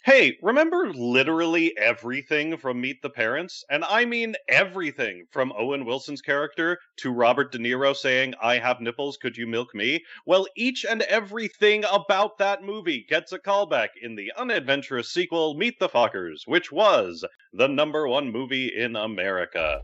Hey, remember literally everything from Meet the Parents? And I mean everything from Owen Wilson's character to Robert De Niro saying, "I have nipples, could you milk me?" Well, each and everything about that movie gets a callback in the unadventurous sequel, Meet the Fockers, which was the #1 movie in America.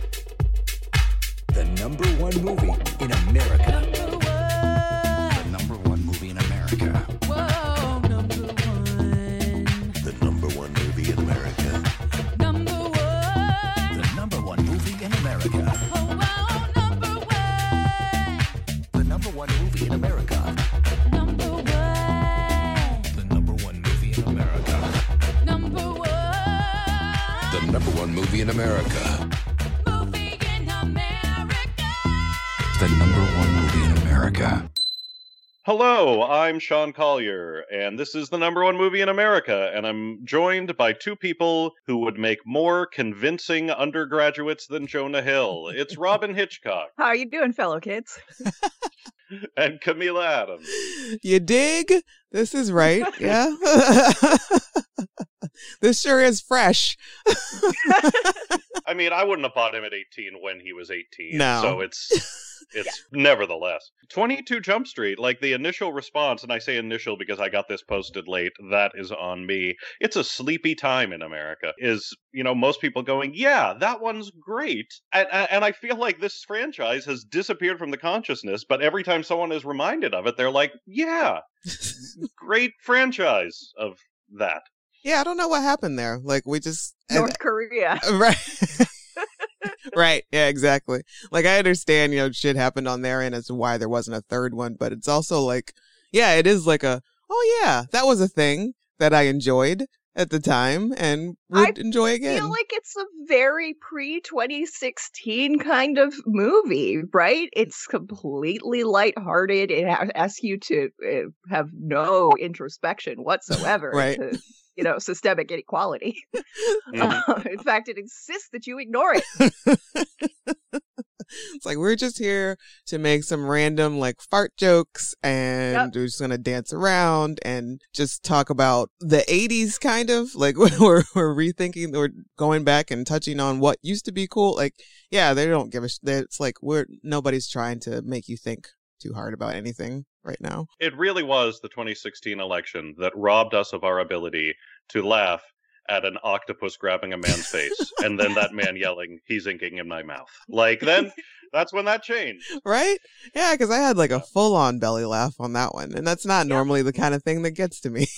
The #1 movie in America. The #1 movie in America. Whoa, #1. The #1 movie in America. #1. The #1 movie in America. Oh, wow, #1. The #1 movie in America. #1. The #1 movie in America. #1. The #1 movie in America. Movie in America. The #1 movie in America. Hello, I'm Sean Collier, and this is the #1 movie in America, and I'm joined by two people who would make more convincing undergraduates than Jonah Hill. It's Robin Hitchcock How are you doing, fellow kids? and Camila Adams. You dig? This is right. Yeah. This sure is fresh. I mean, I wouldn't have bought him at 18 when he was 18, No. so it's nevertheless. 22 Jump Street, like the initial response, and I say initial because I got this posted late, that is on me. It's a sleepy time in America, is, most people going, yeah, that one's great. And I feel like this franchise has disappeared from the consciousness, but every time someone is reminded of it, they're like, yeah, great franchise of that. Yeah, I don't know what happened there. Like, we just... North Korea. Right. Right. Yeah, exactly. Like, I understand, shit happened on their end as to why there wasn't a third one, but it's also like, yeah, it is like oh yeah, that was a thing that I enjoyed at the time and would enjoy again. I feel like it's a very pre-2016 kind of movie, right? It's completely lighthearted. It asks you to have no introspection whatsoever. Right. To, systemic inequality. Mhm. In fact, it insists that you ignore it. It's like, we're just here to make some random fart jokes and we're just going to dance around and just talk about the 80s kind of like we're rethinking or going back and touching on what used to be cool. Like, yeah, they don't give a it's like nobody's trying to make you think too hard about anything right now. It really was the 2016 election that robbed us of our ability to laugh at an octopus grabbing a man's face and then that man yelling, "He's inking in my mouth." Then that's when that changed. Right? Yeah, because I had a full-on belly laugh on that one, and that's not normally the kind of thing that gets to me.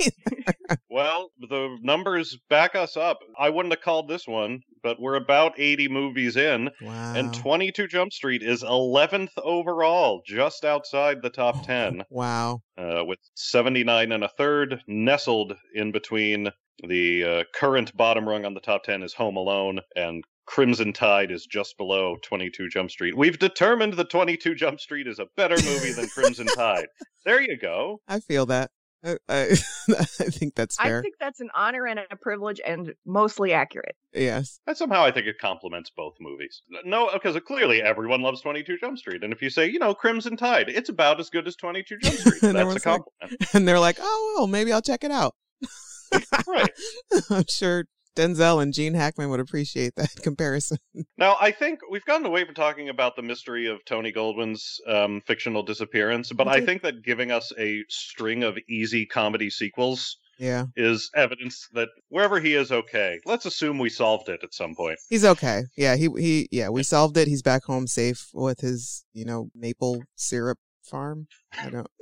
Well, the numbers back us up. I wouldn't have called this one, but we're about 80 movies in, Wow. and 22 Jump Street is 11th overall, just outside the top 10, Wow. with 79 and a third, nestled in between. The current bottom rung on the top 10 is Home Alone, and Crimson Tide is just below 22 Jump Street. We've determined that 22 Jump Street is a better movie than Crimson Tide. There you go. I feel that. I think that's fair. I think that's an honor and a privilege and mostly accurate. Yes. And somehow I think it complements both movies. No, because clearly everyone loves 22 Jump Street. And if you say, Crimson Tide, it's about as good as 22 Jump Street. And That's a everyone's like- compliment. And they're like, oh, well, maybe I'll check it out. Right. I'm sure Denzel and Gene Hackman would appreciate that comparison. Now, I think we've gotten away from talking about the mystery of Tony Goldwyn's fictional disappearance, but I Okay. think that giving us a string of easy comedy sequels Yeah. is evidence that wherever he is okay. Let's assume we solved it at some point. He's okay. Yeah, we solved it. He's back home safe with his, maple syrup farm. I don't.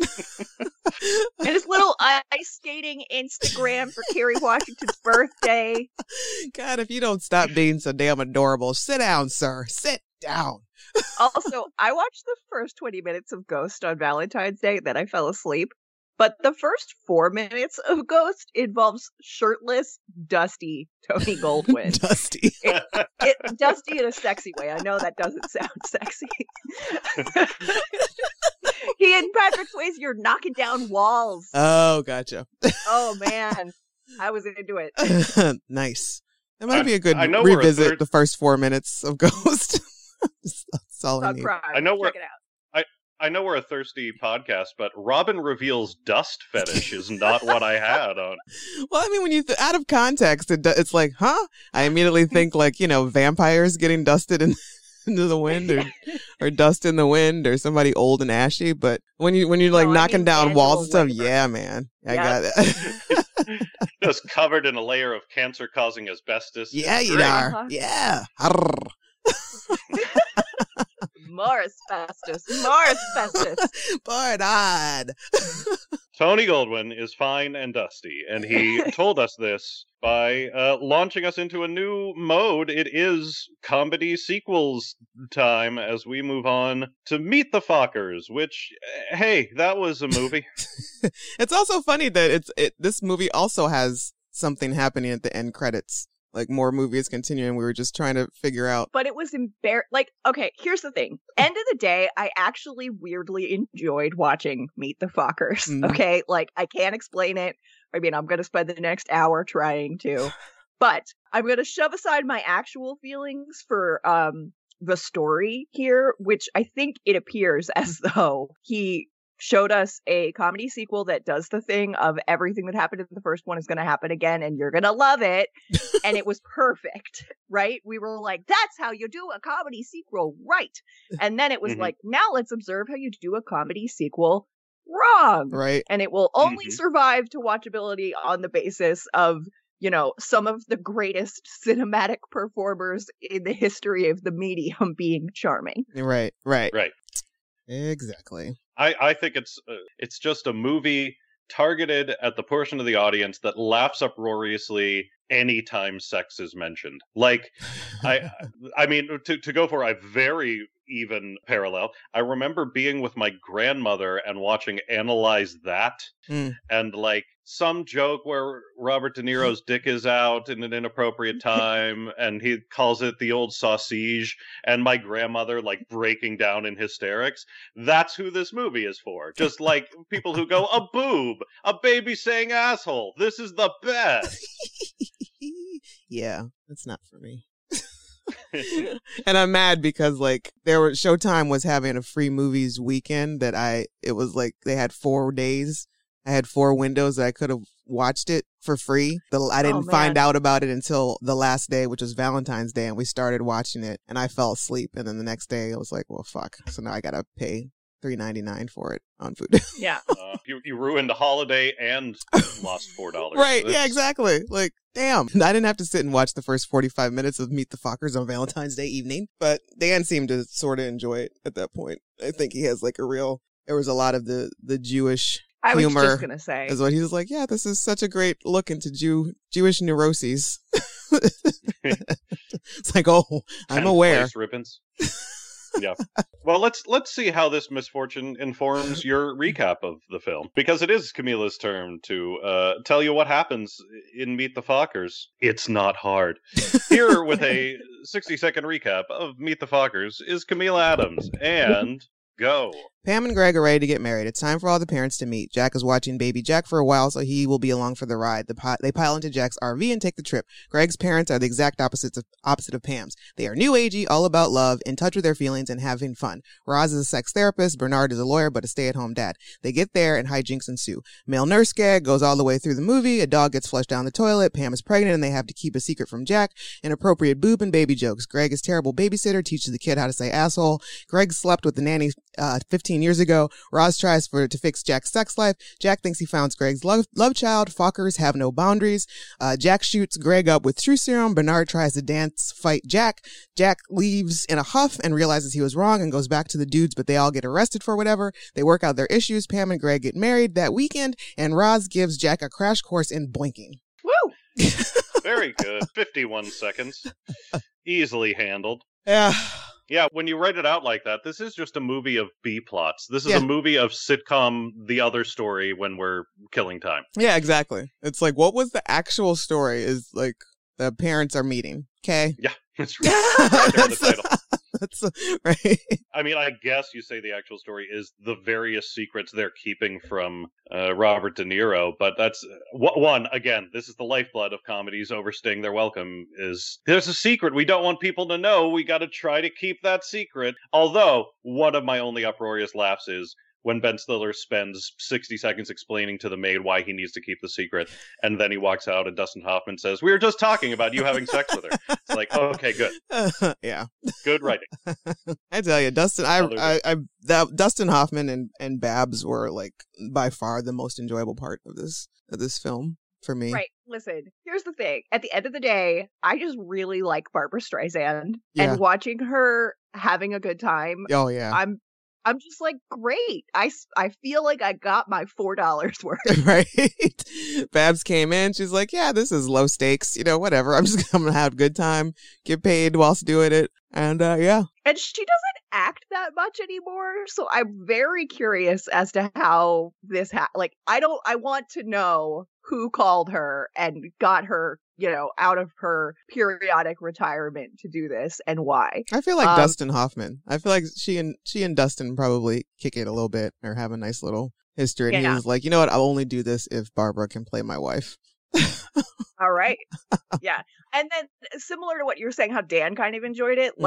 And his little ice skating Instagram for Kerry Washington's birthday. God, if you don't stop being so damn adorable, sit down, sir. Sit down. Also, I watched the first 20 minutes of Ghost on Valentine's Day, then I fell asleep. But the first 4 minutes of Ghost involves shirtless, dusty Tony Goldwyn. Dusty. Dusty in a sexy way. I know that doesn't sound sexy. He and Patrick Swayze are knocking down walls. Oh, gotcha. Oh, man. I was into it. Nice. That might be a good I know we're a revisit third- the first 4 minutes of Ghost. That's all I About need. crime. I know we're- Check it out. I know we're a thirsty podcast, but Robin reveals dust fetish is not what I had on. Well, I mean, when you out of context, it's like, huh? I immediately think like, vampires getting dusted into the wind or dust in the wind or somebody old and ashy. But when you're like No, I knocking mean down walls and stuff, Angela yeah, man, I Yep. got it. Just covered in a layer of cancer-causing asbestos. Yeah, you Great. are. Uh-huh. Yeah. Arr. More asbestos. More asbestos. Bored on. Tony Goldwyn is fine and dusty, and he told us this by launching us into a new mode. It is comedy sequels time as we move on to Meet the Fockers, which, hey, that was a movie. It's also funny that this movie also has something happening at the end credits. Like more movies continuing. We were just trying to figure out. But it was like, okay, here's the thing. End of the day, I actually weirdly enjoyed watching Meet the Fockers. Mhm. Okay, like I can't explain it. I mean, I'm going to spend the next hour trying to, but I'm going to shove aside my actual feelings for the story here, which I think it appears as though he showed us a comedy sequel that does the thing of everything that happened in the first one is going to happen again and you're going to love it. And it was perfect, right? We were like, that's how you do a comedy sequel, right? And then it was Mhm. like, now let's observe how you do a comedy sequel wrong. Right. And it will only Mhm. survive to watchability on the basis of, some of the greatest cinematic performers in the history of the medium being charming. Right. Right. Right. Exactly. I think it's just a movie targeted at the portion of the audience that laughs uproariously anytime sex is mentioned. Like, I mean, to go for a very even parallel, I remember being with my grandmother and watching Analyze That, Mm. and like some joke where Robert De Niro's dick is out in an inappropriate time, and he calls it the old sausage, and my grandmother like breaking down in hysterics. That's who this movie is for. Just like people who go, a boob, a baby saying asshole. This is the best. Yeah, that's not for me. And I'm mad because like Showtime was having a free movies weekend it was like they had 4 days. I had 4 windows that I could have watched it for free. I didn't find man. out about it until the last day, which was Valentine's Day, and we started watching it and I fell asleep. And then the next day I was like, well, fuck. So now I gotta pay $3.99 for it on food. Yeah. You ruined a holiday and lost $4. Right. Yeah, That's- exactly. Like, damn. I didn't have to sit and watch the first 45 minutes of Meet the Fockers on Valentine's Day evening, but Dan seemed to sort of enjoy it at that point. I think he has like there was a lot of the Jewish I was humor just going to say. is what he was like, yeah, this is such a great look into Jewish neuroses. It's like, oh, I'm 10 aware. place ribbons. Yeah. Well, let's see how this misfortune informs your recap of the film, because it is Camila's turn to tell you what happens in Meet the Fockers. It's not hard. Here with a 60-second recap of Meet the Fockers is Camila Adams, and go. Pam and Greg are ready to get married. It's time for all the parents to meet. Jack is watching baby Jack for a while, so he will be along for the ride. They pile into Jack's RV and take the trip. Greg's parents are the exact opposite of Pam's. They are new agey, all about love, in touch with their feelings, and having fun. Roz is a sex therapist. Bernard is a lawyer, but a stay-at-home dad. They get there, and hijinks ensue. Male nurse gag goes all the way through the movie. A dog gets flushed down the toilet. Pam is pregnant, and they have to keep a secret from Jack. Inappropriate boob and baby jokes. Greg is terrible babysitter, teaches the kid how to say asshole. Greg slept with the nanny 15 years ago. Roz tries to fix Jack's sex life. Jack thinks he found Greg's love child. Fockers have no boundaries. Jack shoots Greg up with true serum. Bernard tries to dance fight Jack. Jack leaves in a huff and realizes he was wrong and goes back to the dudes, but they all get arrested for whatever. They work out their issues. Pam and Greg get married that weekend, and Roz gives Jack a crash course in boinking. Woo! Very good. 51 seconds. Easily handled. Yeah. Yeah, when you write it out like that, this is just a movie of B plots. This is Yeah. a movie of sitcom The Other Story when we're killing time. Yeah, exactly. It's like, what was the actual story? Is like the parents are meeting. Okay. Yeah, that's right. Right there in the title. That's right. I mean, I guess you say the actual story is the various secrets they're keeping from Robert De Niro, but that's one. Again, this is the lifeblood of comedies overstaying their welcome. Is there's a secret we don't want people to know? We got to try to keep that secret. Although one of my only uproarious laughs is when Ben Stiller spends 60 seconds explaining to the maid why he needs to keep the secret, and then he walks out and Dustin Hoffman says, "We were just talking about you having sex with her." It's like, oh, okay, good. Yeah. Good writing. I tell you, Dustin Dustin Hoffman and Babs were like by far the most enjoyable part of this film for me. Right. Listen, here's the thing. At the end of the day, I just really like Barbara Streisand, Yeah. and watching her having a good time, Oh yeah. I'm just like, great. I feel like I got my $4 worth. Right. Babs came in. She's like, yeah, this is low stakes. Whatever. I'm just going to have a good time, get paid whilst doing it. And yeah. And she doesn't act that much anymore. So I'm very curious as to how this I want to know who called her and got her, out of her periodic retirement to do this and why. I feel like Dustin Hoffman. I feel like she and Dustin probably kick it a little bit or have a nice little history. And he Yeah. was like, you know what? I'll only do this if Barbara can play my wife. All right. Yeah. And then similar to what you were saying, how Dan kind of enjoyed it,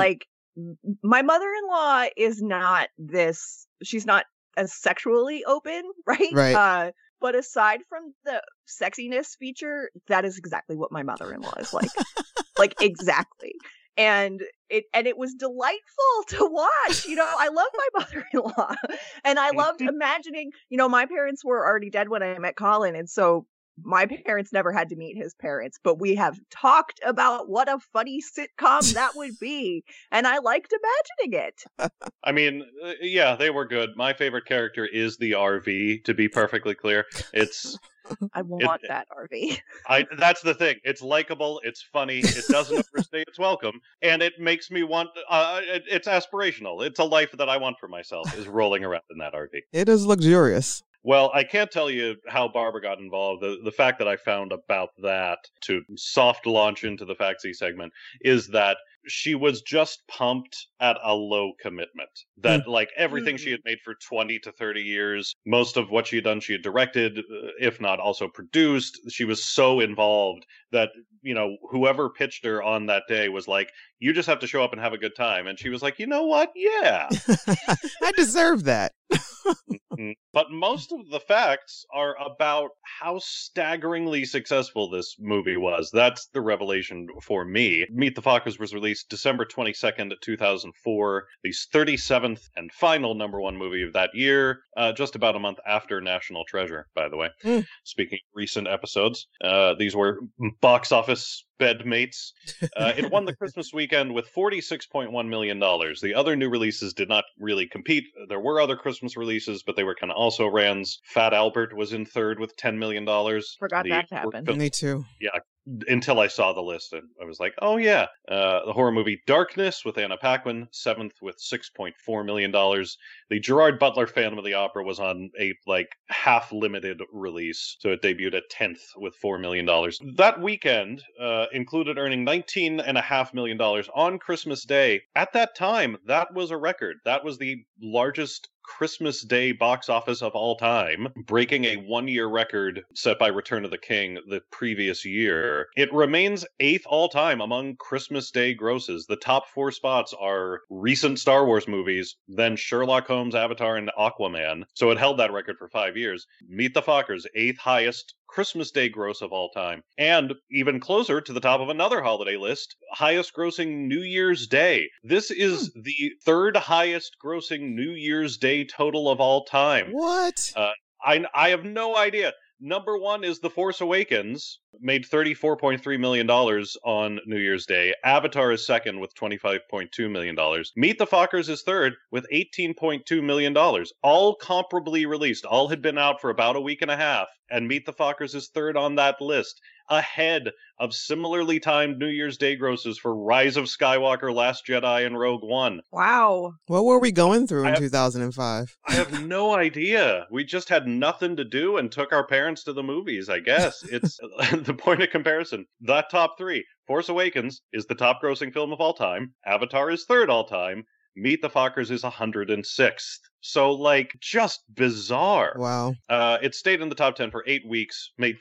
my mother-in-law is not she's not as sexually open, right? Right. But aside from the sexiness feature, that is exactly what my mother-in-law is like. Like exactly. And it was delightful to watch. I love my mother-in-law. And I loved imagining, my parents were already dead when I met Colin, and so my parents never had to meet his parents, but we have talked about what a funny sitcom that would be, and I liked imagining it. I mean, yeah, they were good. My favorite character is the RV, to be perfectly clear. I want that RV. That's the thing. It's likable, it's funny, it doesn't overstay its welcome, and it makes me want, it's aspirational. It's a life that I want for myself, is rolling around in that RV. It is luxurious. Well, I can't tell you how Barbara got involved. The fact that I found about that to soft launch into the Faxi segment is that she was just pumped at a low commitment. That, everything she had made for 20 to 30 years, most of what she had done, she had directed, if not also produced. She was so involved that, whoever pitched her on that day was like, you just have to show up and have a good time. And she was like, you know what? Yeah. I deserve that. But most of the facts are about how staggeringly successful this movie was. That's the revelation for me. Meet the Fockers was released December 22nd, 2004, the 37th and final #1 movie of that year, just about a month after National Treasure, by the way. Speaking of recent episodes, these were box office bedmates. It won the Christmas weekend with $46.1 million. The other new releases did not really compete. There were other Christmas releases, but they were kind of also rans. Fat Albert was in third with $10 million. Forgot that happened. Me too. Yeah, until I saw the list, and I was like, oh yeah. The horror movie Darkness with Anna Paquin, 7th with $6.4 million. The Gerard Butler Phantom of the Opera was on a half-limited release, so it debuted at 10th with $4 million. That weekend included earning $19.5 million on Christmas Day. At that time, that was a record. That was the largest Christmas Day box office of all time, breaking a one-year record set by Return of the King the previous year. It remains 8th all-time among Christmas Day grosses. The top 4 spots are recent Star Wars movies, then Sherlock Holmes, Avatar, and Aquaman. So it held that record for 5 years. Meet the Fockers, 8th highest Christmas Day gross of all time. And even closer to the top of another holiday list, highest grossing New Year's Day. This is the 3rd highest grossing New Year's Day total of all time. What? I have no idea. #1 is The Force Awakens, made $34.3 million on New Year's Day. Avatar is 2nd with $25.2 million. Meet the Fockers is 3rd with $18.2 million. All comparably released. All had been out for about a week and a half. And Meet the Fockers is 3rd on that list, ahead of similarly timed New Year's Day grosses for Rise of Skywalker, Last Jedi, and Rogue One. Wow. What were we going through in 2005? I have no idea. We just had nothing to do and took our parents to the movies, I guess. It's the point of comparison, that top three, Force Awakens is the top grossing film of all time. Avatar is third all time. Meet the Fockers is 106th. So, like, just bizarre. Wow. It stayed in the top 10 for 8 weeks, made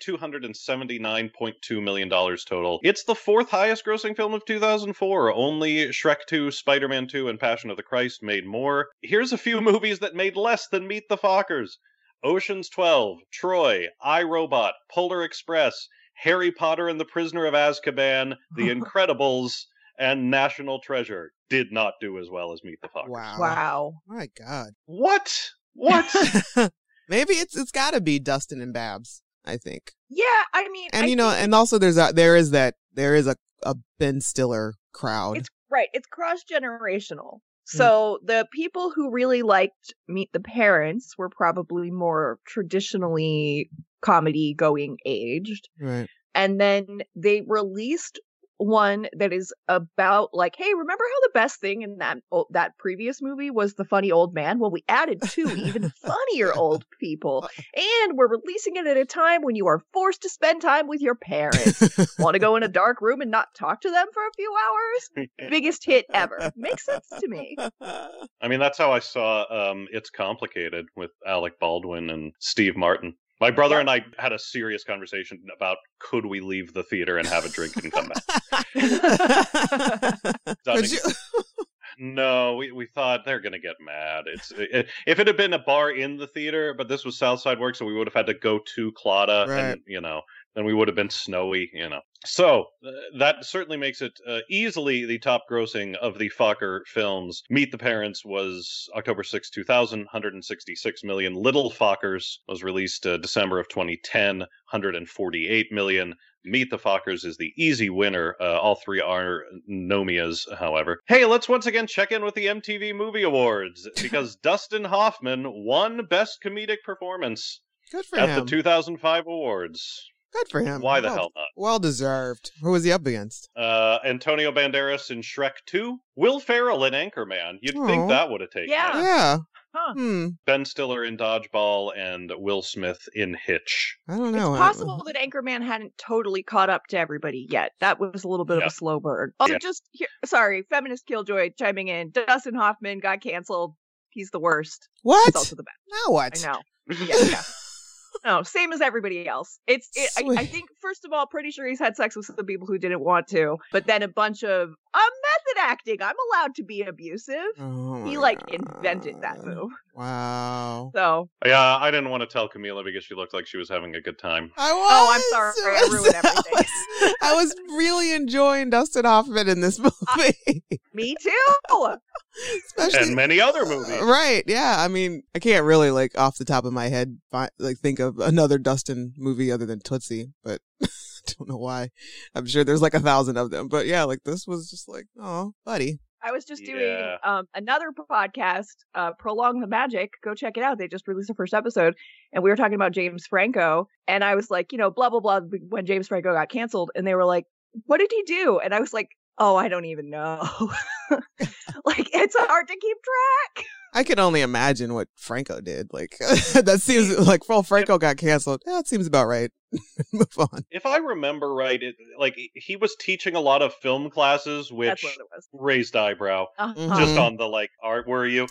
$279.2 million total. It's the fourth highest grossing film of 2004. Only Shrek 2, Spider-Man 2, and Passion of the Christ made more. Here's a few movies that made less than Meet the Fockers. Ocean's 12, Troy, I, Robot, Polar Express, Harry Potter and the Prisoner of Azkaban, The Incredibles, and National Treasure did not do as well as Meet the Fockers. Wow. Wow. My God. What? What? Maybe it's got to be Dustin and Babs, I think. Yeah, I mean, And I you know, think and also there is a Ben Stiller crowd. it's right. It's cross generational. Hmm. So the people who really liked Meet the Parents were probably more traditionally comedy going aged. Right. And then they released one that is about like, hey, remember how the best thing in that previous movie was the funny old man? Well, we added two even funnier old people, and we're releasing it at a time when you are forced to spend time with your parents. Want to go in a dark room and not talk to them for a few hours? Biggest hit ever. Makes sense to me. I mean, that's how I saw It's Complicated with Alec Baldwin and Steve Martin. My brother Yep. and I had a serious conversation about could we leave the theater and have a drink and come back. Could you? No, we thought they're going to get mad. If it had been a bar in the theater, but this was Southside Works, so we would have had to go to Claudia, Right. and, then we would have been snowy, So, that certainly makes it easily the top grossing of the Fokker films. Meet the Parents was October 6, 2000, 166 million. Little Fockers was released December of 2010, 148 million. Meet the Fockers is the easy winner. All three are Nomias, however. Hey, let's once again check in with the MTV Movie Awards, because Dustin Hoffman won Best Comedic Performance Good for at him. the 2005 awards. Good for him. Why the Well- hell not? Well deserved. Who was he up against? Antonio Banderas in Shrek 2, Will Ferrell in Anchorman. You'd Aw. think that would have taken Yeah. it. Yeah. Huh. Ben Stiller in Dodgeball and Will Smith in Hitch. I don't It's know. possible that Anchorman hadn't totally caught up to everybody yet. That was a little bit of Yeah. a slow burn. Also, Yeah. just here, sorry, feminist killjoy chiming in. Dustin Hoffman got canceled. He's the worst. What? He's also the best. Now what? I know. Yeah. No, same as everybody else. I Sweet. think, first of all, pretty sure he's had sex with some people who didn't want to, but then a bunch of method acting. I'm allowed to be abusive. Oh He my invented that God. move. Wow. So, Yeah, I didn't want to tell Camila because she looked like she was having a good time. I was. Oh, I'm sorry. I ruined everything. I was really enjoying Dustin Hoffman in this movie. me too. Especially And many other movies. Right. Yeah. I mean, I can't really off the top of my head think of another Dustin movie other than Tootsie, but I don't know why. I'm sure there's 1,000 of them, but yeah, this was just oh, buddy. I was just doing Yeah. another podcast, Prolong the Magic. Go check it out. They just released the first episode, and we were talking about James Franco. And I was like, blah, blah, blah, when James Franco got canceled. And they were like, what did he do? And I was like, oh, I don't even know. It's hard to keep track. I can only imagine what Franco did. That seems Franco got canceled. Yeah, it seems about right. Move on. If I remember right, he was teaching a lot of film classes, That's which what it was. raised eyebrow. Uh-huh. Just on the art, were you?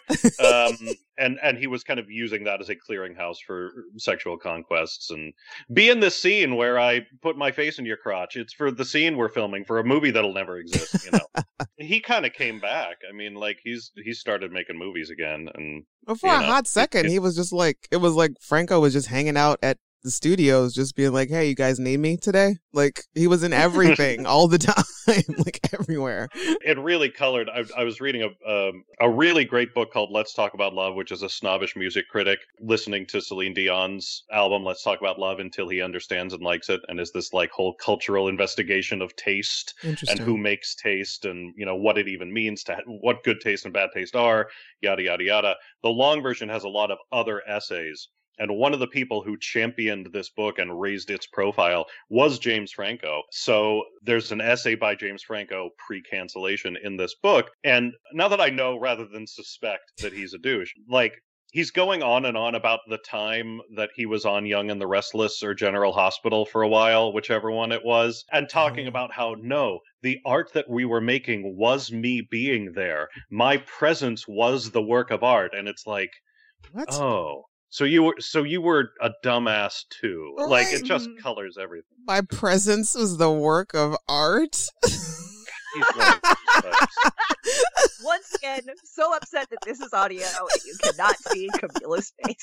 And he was kind of using that as a clearinghouse for sexual conquests. And be in this scene where I put my face in your crotch. It's for the scene we're filming for a movie that'll never exist. He kind of came back. I mean, he started making movies again, and But for a hot second, he was just it was like Franco was just hanging out at the studios, just being like, hey, you guys need me today? He was in everything all the time, everywhere. it really colored. I was reading a really great book called Let's Talk About Love, which is a snobbish music critic listening to Celine Dion's album Let's Talk About Love until he understands and likes it, and is this whole cultural investigation of taste Interesting. and who makes taste, and what it even means to what good taste and bad taste are, yada yada yada. The long version has a lot of other essays. And one of the people who championed this book and raised its profile was James Franco. So there's an essay by James Franco pre-cancellation in this book. And now that I know rather than suspect that he's a douche, he's going on and on about the time that he was on Young and the Restless or General Hospital for a while, whichever one it was, and talking Oh. about how, no, the art that we were making was me being there. My presence was the work of art. And it's like, What? oh, so you were a dumbass too. Like, it Right. just colors everything. My presence was the work of art. He's one of those types. Once again, so upset that this is audio and you cannot see Camila's face.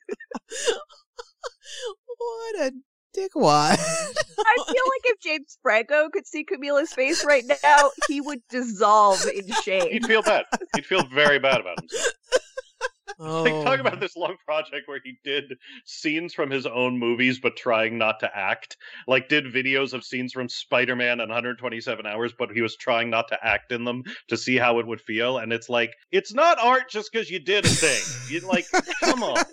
What a dickwad. I feel like if James Franco could see Camila's face right now, he would dissolve in shame. He'd feel bad. He'd feel very bad about himself. Oh. Like, talk about this long project where he did scenes from his own movies, but trying not to act. Like, did videos of scenes from Spider-Man and 127 Hours, but he was trying not to act in them to see how it would feel. And it's like, it's not art just because you did a thing. You like, come on.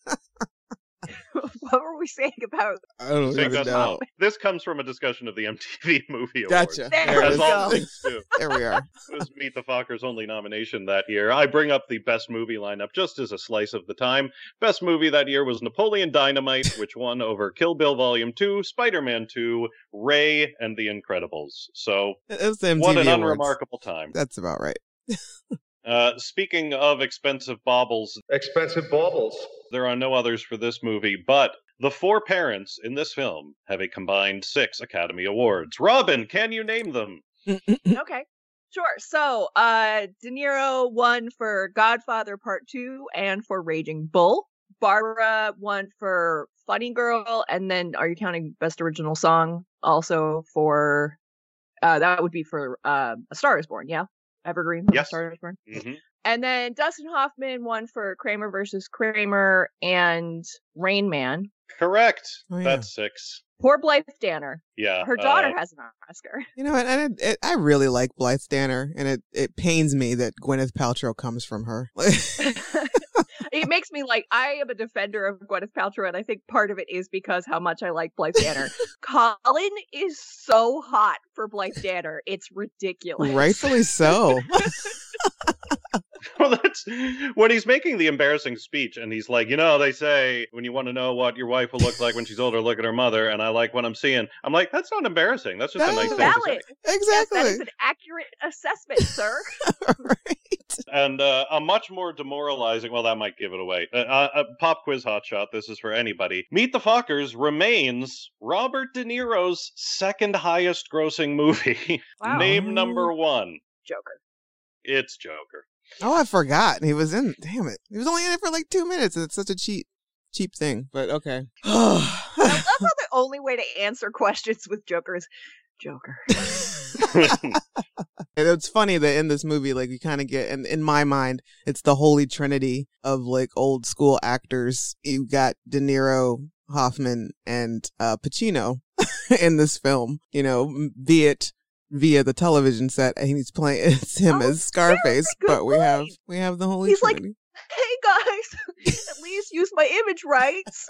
What were we saying about? I don't Think even that's know. how- This comes from a discussion of the MTV Movie Awards. Gotcha. There There it As is. we all go. things do. There we are. It was Meet the Fockers' only nomination that year. I bring up the best movie lineup just as a slice of the time. Best movie that year was Napoleon Dynamite, which won over Kill Bill Volume 2, Spider-Man 2, Ray, and The Incredibles. So, It was the MTV what an Awards. unremarkable time. That's about right. Speaking of expensive baubles, Expensive baubles. there are no others for this movie, but the four parents in this film have a combined 6 Academy Awards. Robin, can you name them? Okay, sure. So, De Niro won for Godfather Part 2 and for Raging Bull. Barbara won for Funny Girl, and then are you counting Best Original Song also for? That would be for A Star Is Born. Yeah, Evergreen. A Yes. Star Is Born. Mm-hmm. And then Dustin Hoffman won for Kramer versus Kramer and Rain Man. Correct. Oh, yeah. That's 6. Poor Blythe Danner. Yeah. Her daughter has an Oscar. You know what? And I really like Blythe Danner, and it pains me that Gwyneth Paltrow comes from her. It makes me like, I am a defender of Gwyneth Paltrow, and I think part of it is because how much I like Blythe Danner. Colin is so hot for Blythe Danner. It's ridiculous. Rightfully so. Well, that's when he's making the embarrassing speech, and he's like, they say when you want to know what your wife will look like when she's older, look at her mother. And I like what I'm seeing. I'm like, that's not embarrassing. That's just a No. nice thing to say. Valid. Yes, Exactly. that is an accurate assessment, sir. Right. And a much more demoralizing, well, that might give it away. Pop quiz hotshot, this is for anybody. Meet the Fockers remains Robert De Niro's second highest grossing movie. Wow. Name number 1. Joker. It's Joker. Oh, I forgot. He was in. Damn it. He was only in it for like 2 minutes. It's such a cheap thing. But okay. I love how the only way to answer questions with Joker is Joker. And it's funny that in this movie, like, you kind of get, and in my mind, it's the holy trinity of like old school actors. You got De Niro, Hoffman, and Pacino in this film. Be it via the television set, and he's playing. It's him Oh, as Scarface, good but we have point. the holy He's like, trinity. Hey guys, at least use my image rights.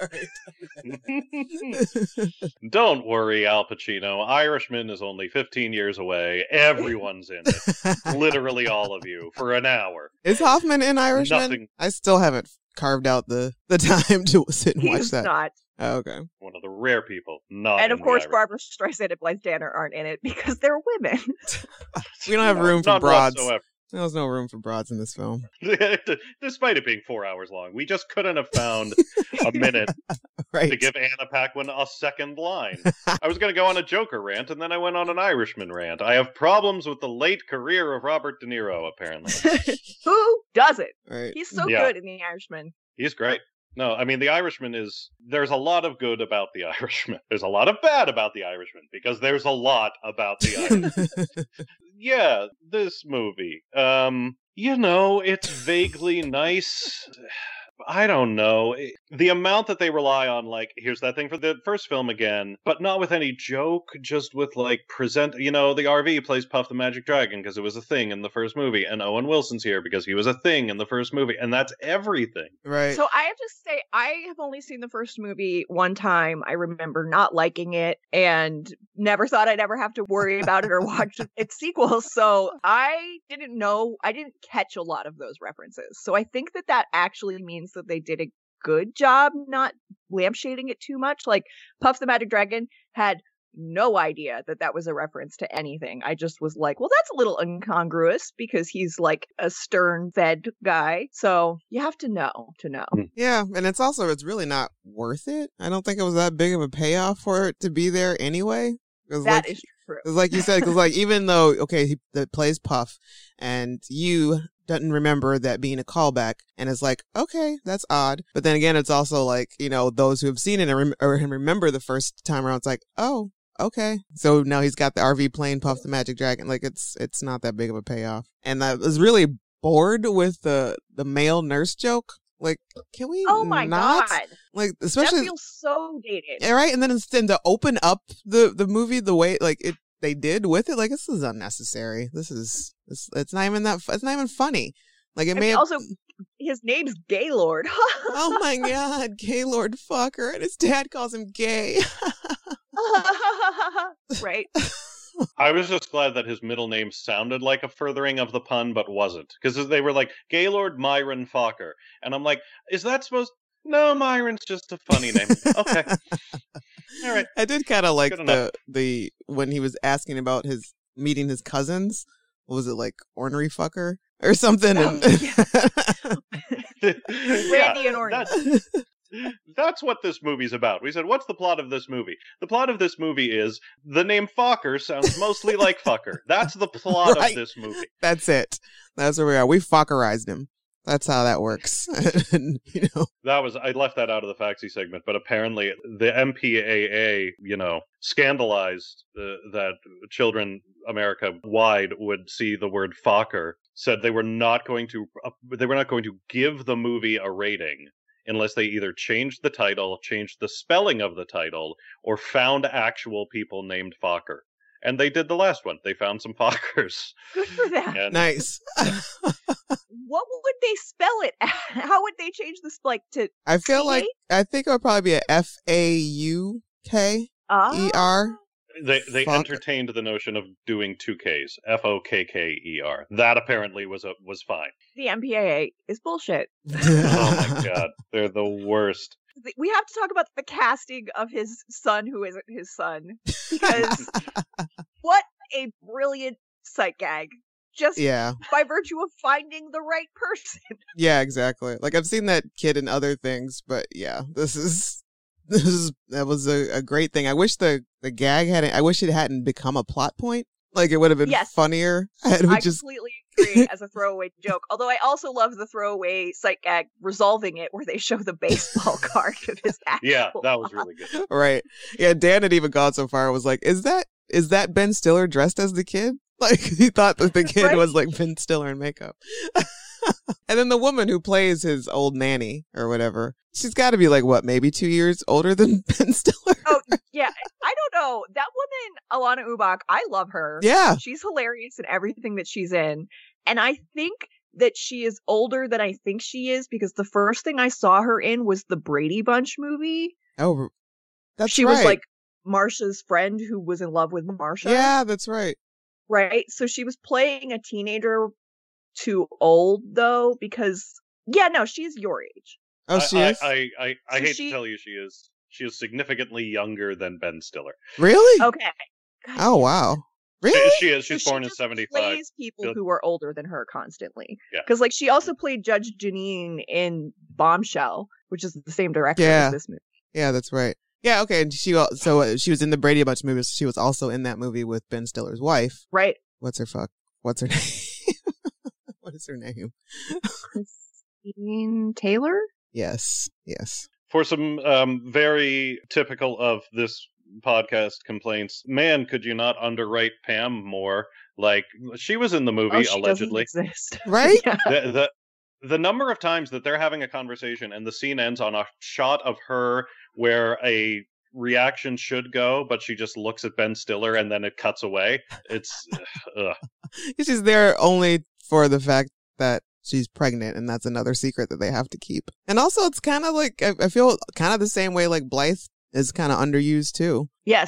Don't worry, Al Pacino. Irishman is only 15 years away. Everyone's in it. Literally all of you for an hour. Is Hoffman in Irishman? Nothing. I still haven't carved out the time to sit and watch He's that. not. Oh, okay. One of the rare people not And in of the course, Irish. Barbara Streisand and Blythe Danner aren't in it because they're women. We don't have room for None broads. whatsoever. There's no room for broads in this film. Despite it being 4 hours long, we just couldn't have found a minute Right. to give Anna Paquin a second line. I was going to go on a Joker rant, and then I went on an Irishman rant. I have problems with the late career of Robert De Niro, apparently. Who doesn't? Right. He's so Yeah. good in The Irishman. He's great. No, I mean, The Irishman there's a lot of good about The Irishman. There's a lot of bad about The Irishman, because there's a lot about The Irishman. Yeah, this movie. It's vaguely nice. I don't know. The amount that they rely on, like, here's that thing for the first film again, but not with any joke, just with, like, the RV plays Puff the Magic Dragon because it was a thing in the first movie, and Owen Wilson's here because he was a thing in the first movie, and that's everything. Right. So I have to say, I have only seen the first movie one time. I remember not liking it and never thought I'd ever have to worry about it or watch its sequels. So I didn't catch a lot of those references. So I think that actually means that they did a good job not lampshading it too much. Like Puff the Magic Dragon had no idea that was a reference to anything. I just was like, well, that's a little incongruous because he's like a stern fed guy. So you have to know. Yeah, and it's really not worth it. I don't think it was that big of a payoff for it to be there anyway. That is true. It's like you said, because like even though, okay, he that plays Puff and you doesn't remember that being a callback, and it's like, okay, that's odd. But then again, it's also like, you know, those who have seen it and remember the first time around, it's like, oh, okay. So now he's got the RV playing Puff the Magic Dragon. Like it's not that big of a payoff. And I was really bored with the male nurse joke. Like, can we Oh my not? God. Like, especially That feels so dated. yeah, right? And then instead to open up the movie the way like they did with it, like this is unnecessary. It's not even funny. Like it I may mean, have, also, his name's Gaylord. oh my God, Gaylord fucker, and his dad calls him gay. Right? I was just glad that his middle name sounded like a furthering of the pun, but wasn't. Because they were like, Gaylord Myron Fokker. And I'm like, is that supposed... No, Myron's just a funny name. Okay. All right. I did kind of like Good enough. the when he was asking about his meeting his cousins. What was it, like ornery fucker or something? Oh, Randy and Orny. That's what this movie's about. We said, what's the plot of this movie? The plot of this movie is the name Fokker sounds mostly like fucker. That's the plot Right. of this movie. That's it. That's where we are. We fuckerized him. That's how that works. And, you know, I left that out of the Faxi segment, but apparently the MPAA, scandalized that children America wide would see the word Fokker, said they were not going to give the movie a rating unless they either changed the title, changed the spelling of the title, or found actual people named Fokker. And they did the last one. They found some Fokkers. Good for them. And nice. What would they spell it? How would they change this to I feel like CA? I think it would probably be a FAUKER. they Fokker. entertained the notion of doing two Ks, FOKKER. That apparently was fine. The MPAA is bullshit. Oh my god, they're the worst. We have to talk about the casting of his son who isn't his son. Because what a brilliant sight gag. Just Yeah. by virtue of finding the right person. Yeah, exactly. Like I've seen that kid in other things, but yeah, that was a great thing. I wish the gag I wish it hadn't become a plot point. Like it would have been Yes. funnier. It would I just completely agree as a throwaway joke. Although I also love the throwaway sight gag resolving it where they show the baseball card of his actual Yeah, that was mom. really good. right. Yeah, Dan had even gone so far. Was like, is that Ben Stiller dressed as the kid? Like he thought that the kid Right? was like Ben Stiller in makeup. And then the woman who plays his old nanny or whatever, she's got to be like what, maybe 2 years older than Ben Stiller. Oh, yeah. I don't know. That woman, Alana Ubach, I love her. Yeah. She's hilarious in everything that she's in. And I think that she is older than I think she is because the first thing I saw her in was the Brady Bunch movie. Oh, that's She right. was like Marsha's friend who was in love with Marsha. yeah, that's right. Right? So she was playing a teenager too old, though, because, yeah, no, she's your age. Oh, she is? I So hate she- to tell you she is significantly younger than Ben Stiller. Really? Okay. God Oh, damn. wow. Really? She is. So She's she born in just 75. plays people Feel- who are older than her constantly. Yeah. Because, like, she also played Judge Janine in Bombshell, which is the same director Yeah. as this movie. Yeah, that's right. Yeah, okay. And she was in the Brady Bunch movies. She was also in that movie with Ben Stiller's wife. Right? What's her name? What is her name? Christine Taylor? Yes. For some very typical of this podcast complaints, man, could you not underwrite Pam more? Like, she was in the movie, Oh, she allegedly. doesn't exist. Right? Yeah. The number of times that they're having a conversation and the scene ends on a shot of her where a reaction should go, but she just looks at Ben Stiller and then it cuts away. It's ugh. She's there only for the fact that she's pregnant, and that's another secret that they have to keep. And also, it's kind of like, I feel kind of the same way like Blythe is kind of underused too. Yes.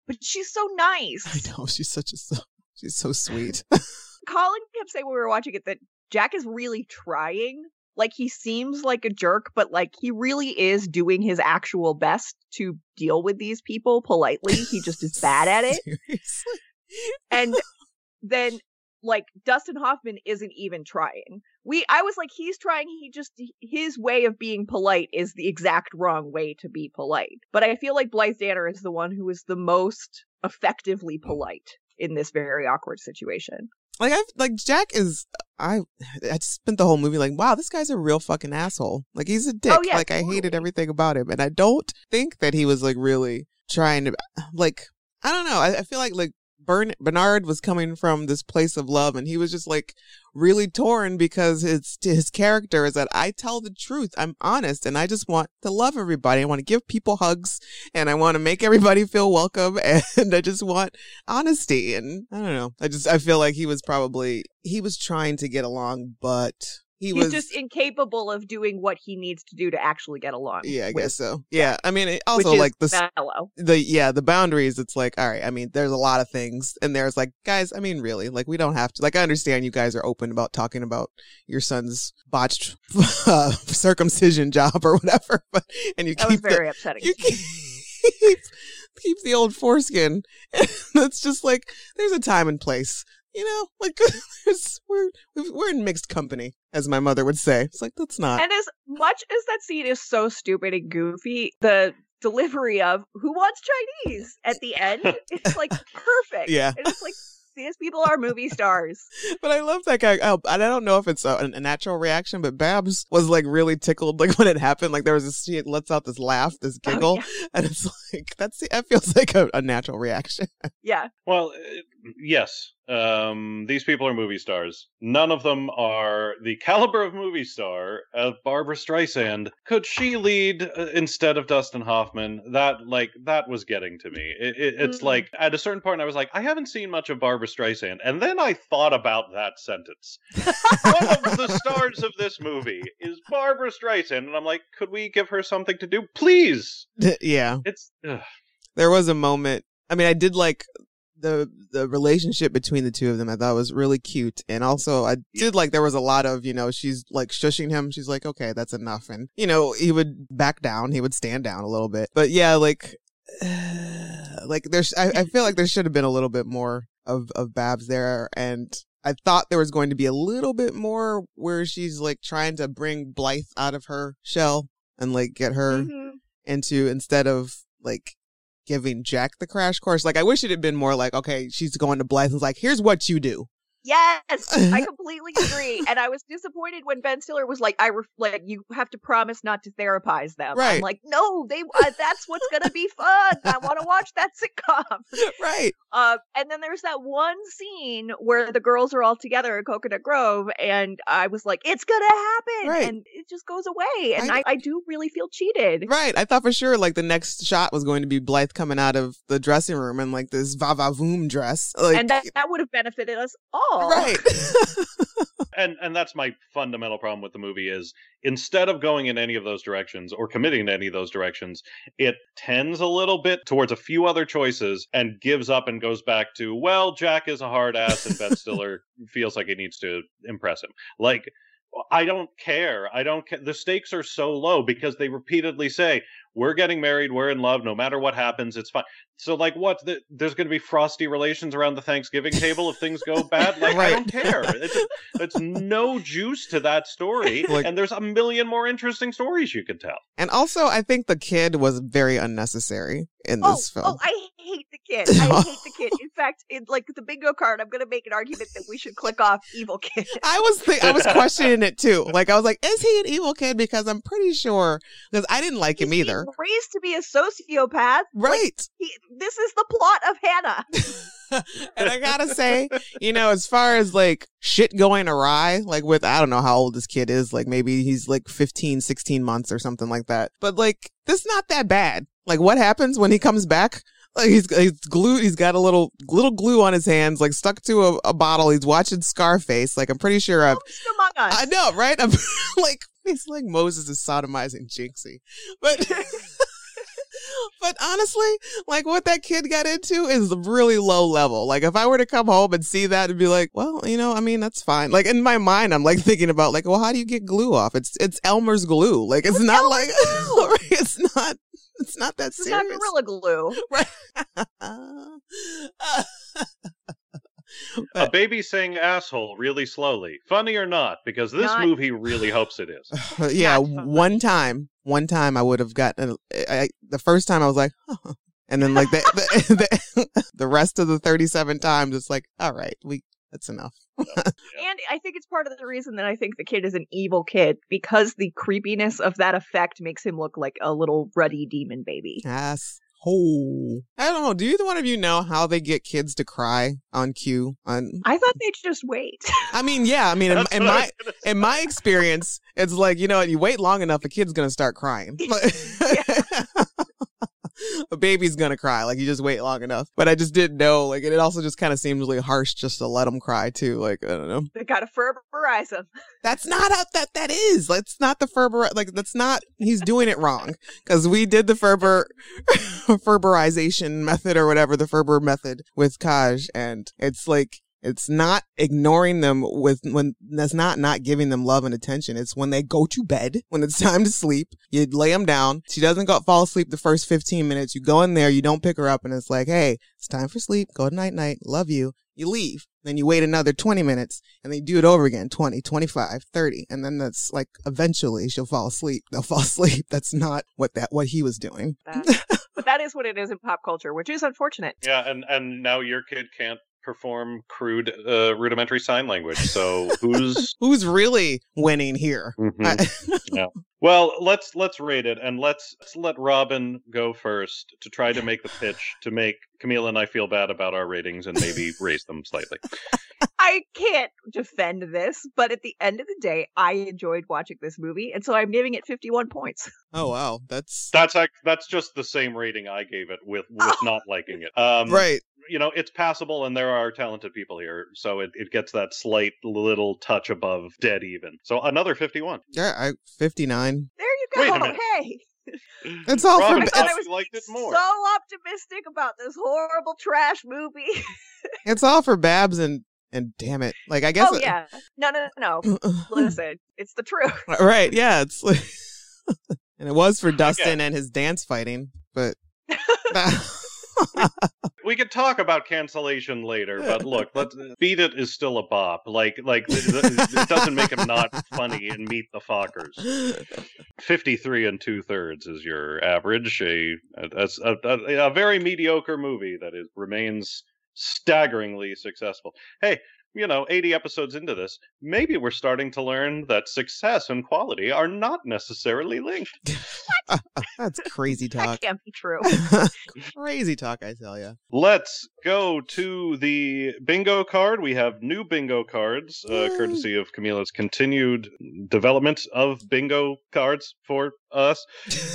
but she's so nice. I know, she's so sweet. Colin kept saying when we were watching it that Jack is really trying. Like, he seems like a jerk, but like he really is doing his actual best to deal with these people politely. He just is bad at it. Seriously. And then like Dustin Hoffman isn't even trying. I was like, he's trying, his way of being polite is the exact wrong way to be polite. But I feel like Blythe Danner is the one who is the most effectively polite in this very awkward situation. Like Jack is, I spent the whole movie like, wow, this guy's a real fucking asshole. Like, he's a dick. Oh, yeah, like, I hated totally. everything about him. And I don't think that he was like really trying to, like, I don't know. I feel like Bernard was coming from this place of love, and he was just like really torn because his character is that I tell the truth, I'm honest, and I just want to love everybody. I want to give people hugs, and I want to make everybody feel welcome, and I just want honesty. And I don't know, I feel like he was trying to get along, but he's just incapable of doing what he needs to do to actually get along. Yeah, I with, guess so. Yeah, I mean, it which also is like the mellow. the boundaries. It's like, all right. I mean, there's a lot of things, and there's like, guys. I mean, really, like, we don't have to. Like, I understand you guys are open about talking about your son's botched circumcision job or whatever, but and you That was keep very upsetting. you keep the old foreskin. That's just like, there's a time and place. You know, like, we're in mixed company, as my mother would say. It's like, that's not. And as much as that scene is so stupid and goofy, the delivery of "Who wants Chinese?" at the end, it's like perfect. Yeah. And it's like, these people are movie stars. But I love that guy. I don't know if it's a natural reaction, but Babs was like really tickled, like when it happened. Like, there was she lets out this laugh, this giggle, and it's like, that feels like a natural reaction. Yeah. Well, yes. These people are movie stars. None of them are the caliber of movie star of Barbara Streisand. Could she lead instead of Dustin Hoffman? That was getting to me. It's like, at a certain point I was like, I haven't seen much of Barbara Streisand. And then I thought about that sentence. One of the stars of this movie is Barbara Streisand. And I'm like, could we give her something to do? Please. Yeah. Ugh. There was a moment. I mean, I did like the relationship between the two of them. I thought was really cute. And also I did like, there was a lot of, she's like shushing him. She's like, okay, that's enough. And, he would back down. He would stand down a little bit. But yeah, like there's, I feel like there should have been a little bit more of Babs there. And I thought there was going to be a little bit more where she's like trying to bring Blythe out of her shell and like get her into, instead of like giving Jack the crash course. Like, I wish it had been more like, okay, she's going to Blythe and it's like, here's what you do. Yes, I completely agree. And I was disappointed when Ben Stiller was like, you have to promise not to therapize them. Right. I'm like, no, that's what's going to be fun. I want to watch that sitcom. Right. And then there's that one scene where the girls are all together in Coconut Grove, and I was like, it's going to happen. Right. And it just goes away. And I do really feel cheated. Right. I thought for sure like the next shot was going to be Blythe coming out of the dressing room in like this va-va-voom dress. Like, and that would have benefited us all. Right. And that's my fundamental problem with the movie is, instead of going in any of those directions or committing to any of those directions, it tends a little bit towards a few other choices and gives up and goes back to, well, Jack is a hard ass and Ben Stiller feels like he needs to impress him. Like, I don't care. The stakes are so low because they repeatedly say, we're getting married, we're in love, no matter what happens, it's fine. So, like, there's going to be frosty relations around the Thanksgiving table if things go bad? Like, Right. I don't care. It's no juice to that story, Like- and there's a million more interesting stories you can tell. And also, I think the kid was very unnecessary in this film. Oh, I hate the kid. I hate the kid. In fact, in like the bingo card, I'm going to make an argument that we should click off evil kid. I was questioning it too. Like, I was like, is he an evil kid? Because I'm pretty sure, because I didn't like him He's either. being raised to be a sociopath. Right. This is the plot of Hannah. And I gotta say, as far as like shit going awry, like with, I don't know how old this kid is, like maybe he's like 15, 16 months or something like that. But like, this is not that bad. Like, what happens when he comes back? Like, he's glued. He's got a little glue on his hands, like stuck to a bottle. He's watching Scarface. Like, I'm pretty sure Ghost Among Us. I know, right? I'm like, it's like Moses is sodomizing Jinxie. But But honestly, like what that kid got into is really low level. Like if I were to come home and see that and be like, well, I mean, that's fine. Like in my mind, I'm like thinking about like, well, how do you get glue off? It's Elmer's glue. Like it's not like it's not that It's not serious. Gorilla Glue. A baby saying asshole really slowly. Funny or not? Because this Not- movie really hopes it is. Yeah, Not fun. one time I would have gotten the first time I was like, huh. And then like the rest of the 37 times it's like, all right, that's enough. And I think it's part of the reason that I think the kid is an evil kid, because the creepiness of that effect makes him look like a little ruddy demon baby. Asshole. I don't know. Do either one of you know how they get kids to cry on cue? I thought they'd just wait. I mean, yeah. I mean, That's in what I my was gonna say. in my experience, it's like, you wait long enough, a kid's gonna start crying. A baby's gonna cry. Like you just wait long enough. But I just didn't know. Like, and it also just kind of seems really harsh just to let them cry too. Like I don't know. They gotta Ferberize him. That's not how that is. That's not the Ferber. Like that's not. He's doing it wrong because we did the Ferberization method or whatever, the Ferber method with Kaj, and it's like. It's not ignoring them when that's not giving them love and attention. It's when they go to bed, when it's time to sleep, you lay them down. She doesn't fall asleep the first 15 minutes. You go in there, you don't pick her up, and it's like, hey, it's time for sleep. Go to night, love you. You leave. Then you wait another 20 minutes and then you do it over again, 20, 25, 30. And then that's like, eventually she'll fall asleep. They'll fall asleep. That's not what he was doing. But that is what it is in pop culture, which is unfortunate. Yeah, and now your kid can't perform crude rudimentary sign language. So Who's really winning here? Mhm. Yeah. Well, let's rate it, and let's let Robin go first to try to make the pitch to make Camila and I feel bad about our ratings and maybe raise them slightly. I can't defend this, but at the end of the day, I enjoyed watching this movie, and so I'm giving it 51 points. Oh, wow. That's That's just the same rating I gave it with not liking it. right. It's passable, and there are talented people here, so it gets that slight little touch above dead even. So another 51. Yeah, 59. There you go. Wait a minute. Hey, It's all Robin for thought I thought was you liked it more. so optimistic about this horrible trash movie. it's all for Babs and damn it. Like I guess Oh yeah, no. Listen, it's the truth. right, yeah, it's like and it was for Dustin and his dance fighting, but We could talk about cancellation later, but look, Beat It is still a bop. Like it doesn't make him not funny in Meet the Fockers. 53 2/3 is your average. A very mediocre movie that remains staggeringly successful. Hey, 80 episodes into this, maybe we're starting to learn that success and quality are not necessarily linked. that's crazy That talk. can't be true. Crazy talk, I tell you. Let's go to the bingo card. We have new bingo cards, courtesy of Camila's continued development of bingo cards for us.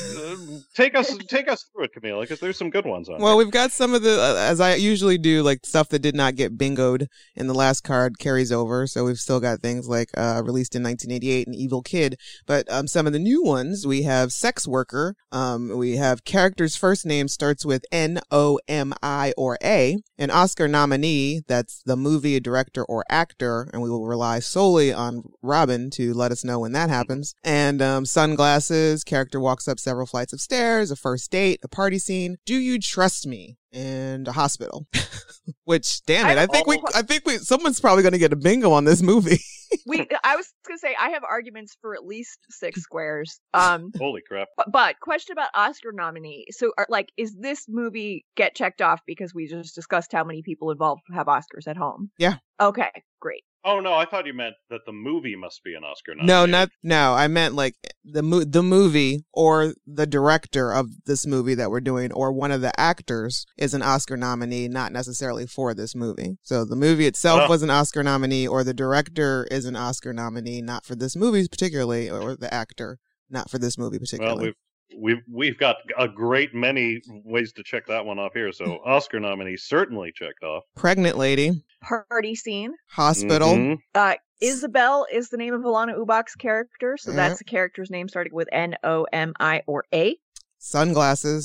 Take us through it, Camila, because there's some good ones on. Well, we've got some of the, as I usually do, like stuff that did not get bingoed in the last card carries over. So we've still got things like released in 1988 and Evil Kid. But some of the new ones, we have Sex Worker. We have character's first name starts with N-O-M-I or A. An Oscar nominee, that's the movie, director, or actor. And we will rely solely on Robin to let us know when that happens. And sunglasses, character walks up several flights of stairs, a first date, a party scene. Do you trust me? And a hospital. Which, damn it, I think someone's probably going to get a bingo on this movie. I was gonna say I have arguments for at least 6 squares. Holy crap. But question about Oscar nominee. So, is this movie get checked off because we just discussed how many people involved have Oscars at home? Yeah. Okay, great. Oh no, I thought you meant that the movie must be an Oscar nominee. No, I meant like the movie or the director of this movie that we're doing or one of the actors is an Oscar nominee, not necessarily for this movie. So the movie itself was an Oscar nominee, or the director is an Oscar nominee, not for this movie particularly, or the actor, not for this movie particularly. Well, we've got a great many ways to check that one off here. So Oscar nominee certainly checked off. Pregnant lady, Party scene. hospital, Mhm. Isabel is the name of Alana Ubach's character, so that's the character's name starting with N-O-M-I or A. sunglasses,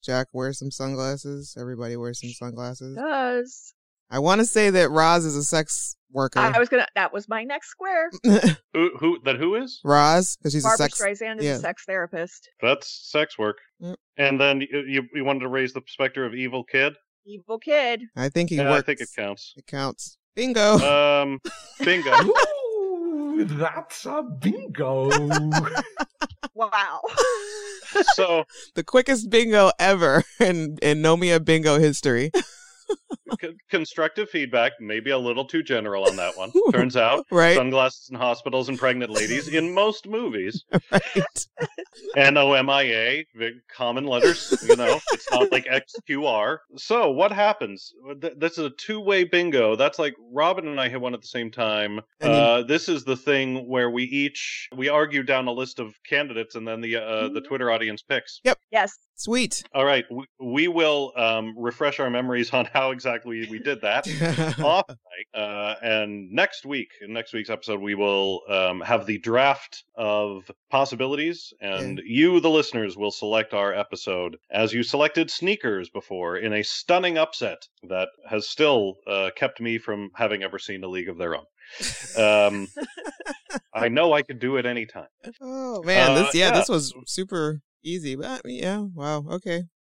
Jack wears some sunglasses. Everybody wears some sunglasses. Does. I want to say that Roz is a sex worker. That was my next square. Who is? Roz, because she's Barbara a sex. Streisand is yeah. a sex therapist. That's sex work. Yep. And then you wanted to raise the specter of evil kid? Evil kid. I think he Yeah, works. I think it counts. It counts. Bingo. Bingo. Ooh, that's a bingo. Wow. So The quickest bingo ever in Nomia bingo history. constructive feedback, maybe a little too general on that one. Turns out, Right. sunglasses in hospitals and pregnant ladies in most movies. Right. NOMIA, big common letters, it's not like XQR. So what happens? This is a two-way bingo. That's like Robin and I had one at the same time. This is the thing where we argue down a list of candidates and then the Twitter audience picks. Yes. Sweet. All right, we will refresh our memories on how exactly we did that off night. And next week's episode, we will have the draft of possibilities, and you, the listeners, will select our episode as you selected sneakers before in a stunning upset that has still kept me from having ever seen A League of Their Own. I know I could do it anytime. Oh man, this was super easy, but yeah, wow, okay.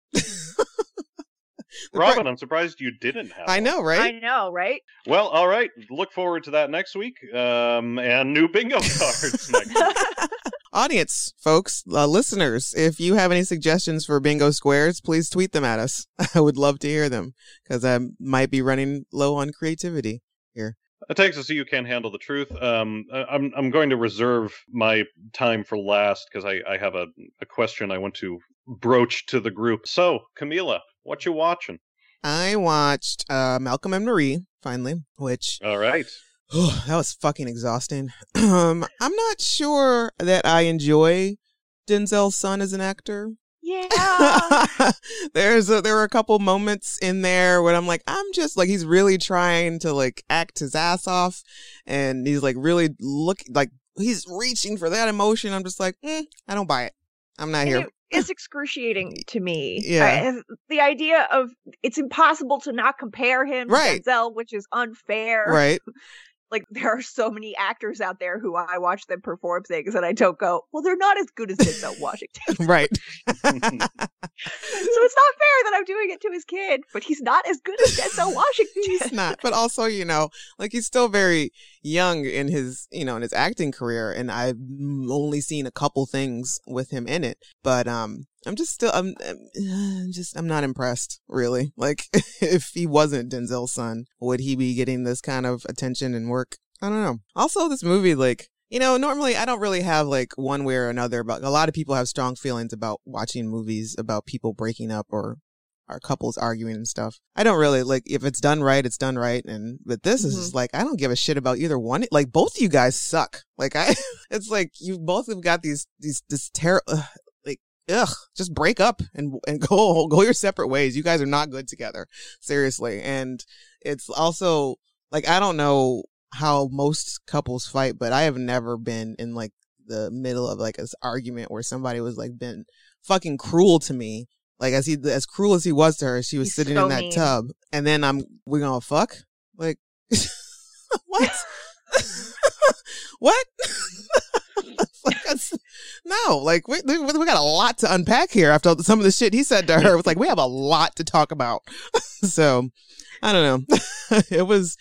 Robin, I'm surprised you didn't have I one. know, right? I know, right? Well, all right. Look forward to that next week. And new bingo cards next week. Audience, folks, listeners, if you have any suggestions for bingo squares, please tweet them at us. I would love to hear them because I might be running low on creativity here. Texas, you can't handle the truth. I'm going to reserve my time for last because I have a question I want to broach to the group. So, Camila, what you watching? I watched Malcolm and Marie, finally, which... All right. that was fucking exhausting. I'm not sure that I enjoy Denzel's son as an actor. Yeah. There were a couple moments in there when I'm like, I'm just like, he's really trying to like act his ass off, and he's like really he's reaching for that emotion. I'm just like, I don't buy it. I'm not here. It's excruciating to me. Yeah. The idea of it's impossible to not compare him Right. to Denzel, which is unfair. Right. Like, there are so many actors out there who I watch them perform things and I don't go, well, they're not as good as Denzel Washington. Right. So it's not fair that I'm doing it to his kid, but he's not as good as Denzel Washington. He's not, but also, like he's still very young in his, in his acting career, and I've only seen a couple things with him in it, but I'm not impressed, really. Like, if he wasn't Denzel's son, would he be getting this kind of attention and work? I don't know. Also, this movie, like, normally I don't really have like one way or another, but a lot of people have strong feelings about watching movies about people breaking up or couples arguing and stuff. I don't really like, if it's done right, it's done right. But this is just like, I don't give a shit about either one. Like, both of you guys suck. Like, it's like you both have got this terrible, just break up and go your separate ways. You guys are not good together. Seriously. And it's also like, I don't know how most couples fight, but I have never been in like the middle of like this argument where somebody was like been fucking cruel to me. Like, as cruel as he was to her, she was He's sitting so in that mean. tub, and then we're gonna fuck? Like, what? What? No, like we got a lot to unpack here after some of the shit he said to her. It was like, we have a lot to talk about. So I don't know. It was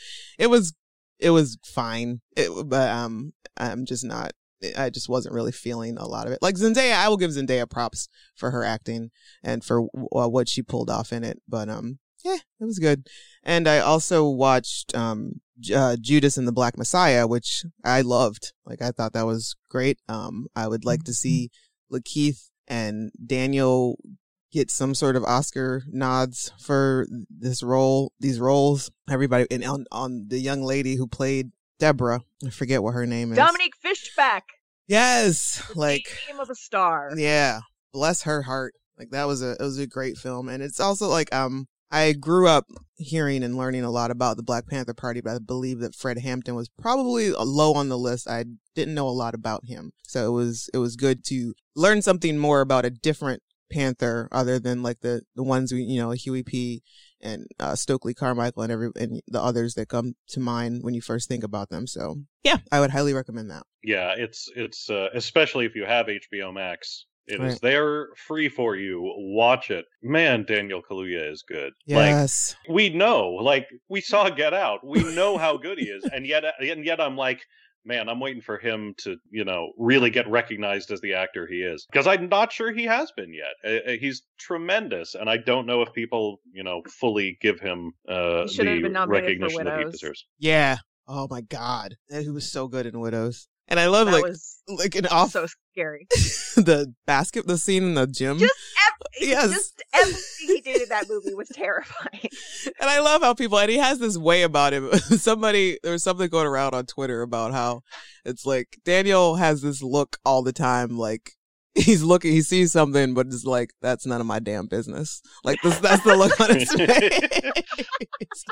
fine. But I'm just not. I just wasn't really feeling a lot of it. Like Zendaya, I will give Zendaya props for her acting and for what she pulled off in it. But yeah, it was good. And I also watched Judas and the Black Messiah, which I loved. Like, I thought that was great. I would like to see Lakeith and Daniel get some sort of Oscar nods for these roles. Everybody, and on the young lady who played Deborah, I forget what her name is. Dominique Fishback. Yes, like, Name of a star. yeah, bless her heart. Like, it was a great film, and it's also like I grew up hearing and learning a lot about the Black Panther Party, but I believe that Fred Hampton was probably low on the list. I didn't know a lot about him, so it was good to learn something more about a different Panther, other than like the ones we, Huey P. and Stokely Carmichael and the others that come to mind when you first think about them. So yeah, I would highly recommend that. Yeah, it's especially if you have HBO Max. It is Right. there free for you. Watch it. Man, Daniel Kaluuya is good. Yes. Like, we know, like, we saw Get Out. We know how good he is. And yet I'm like, man, I'm waiting for him to, really get recognized as the actor he is. Because I'm not sure he has been yet. He's tremendous. And I don't know if people, fully give him He should have the been nominated for recognition that he Widows. deserves. Yeah. Oh my God. He was so good in Widows. And I love That like was an off so scary. the scene in the gym. Yes. Just everything he did in that movie was terrifying. And I love how and he has this way about him. There was something going around on Twitter about how it's like Daniel has this look all the time, like he sees something, but it's like, that's none of my damn business. Like that's the look on his face.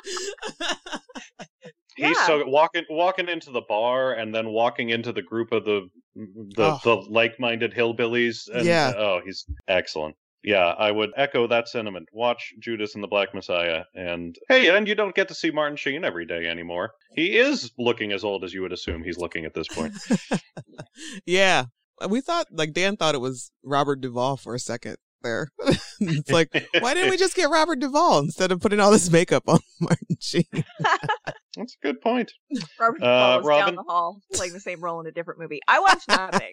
He's Yeah. so walking into the bar and then walking into the group of the like-minded hillbillies. And, Yeah. He's excellent. Yeah, I would echo that sentiment. Watch Judas and the Black Messiah, and you don't get to see Martin Sheen every day anymore. He is looking as old as you would assume he's looking at this point. Yeah. We thought, like, Dan thought it was Robert Duvall for a second there. It's like, why didn't we just get Robert Duvall instead of putting all this makeup on Martin Sheen? That's a good point. Robert Duvall was Robin? down the hall playing the same role in a different movie. I watched nothing.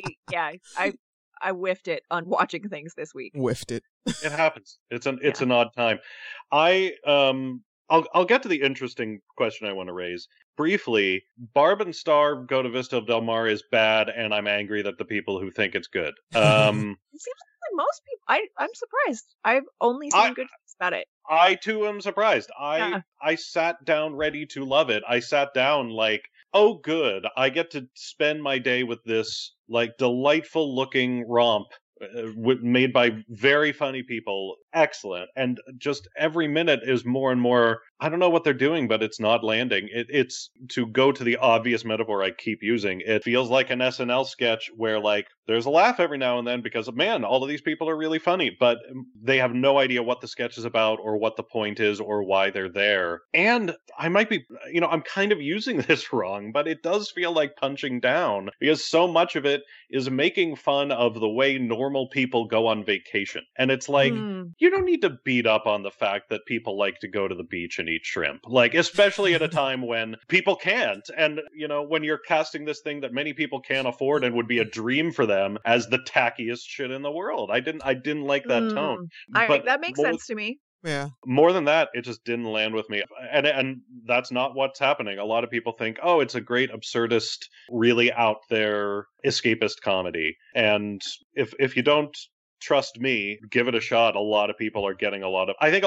I whiffed it on watching things this week. Whiffed it. It happens. It's an odd time. I'll get to the interesting question I want to raise. Briefly, Barb and Star Go to Vista of Del Mar is bad, and I'm angry that the people who think it's good. It seems like most people. I'm surprised. I've only seen good things about it. I too am surprised. Yeah. I sat down ready to love it. I sat down like, oh good, I get to spend my day with this like delightful looking romp made by very funny people. Excellent. And just every minute is more and more, I don't know what they're doing, but it's not landing. It's to go to the obvious metaphor I keep using. It feels like an SNL sketch where like there's a laugh every now and then because man, all of these people are really funny, but they have no idea what the sketch is about or what the point is or why they're there. And I might be, I'm kind of using this wrong, but it does feel like punching down because so much of it is making fun of the way normal people go on vacation. And it's like, you don't need to beat up on the fact that people like to go to the beach and eat shrimp. Like, especially at a time when people can't. And, when you're casting this thing that many people can't afford and would be a dream for them as the tackiest shit in the world. I didn't like that tone. But That makes sense to me. Yeah. More than that, it just didn't land with me. And that's not what's happening. A lot of people think, oh, it's a great absurdist, really out there escapist comedy. And if you don't trust me, give it a shot. I think a lot of people are getting a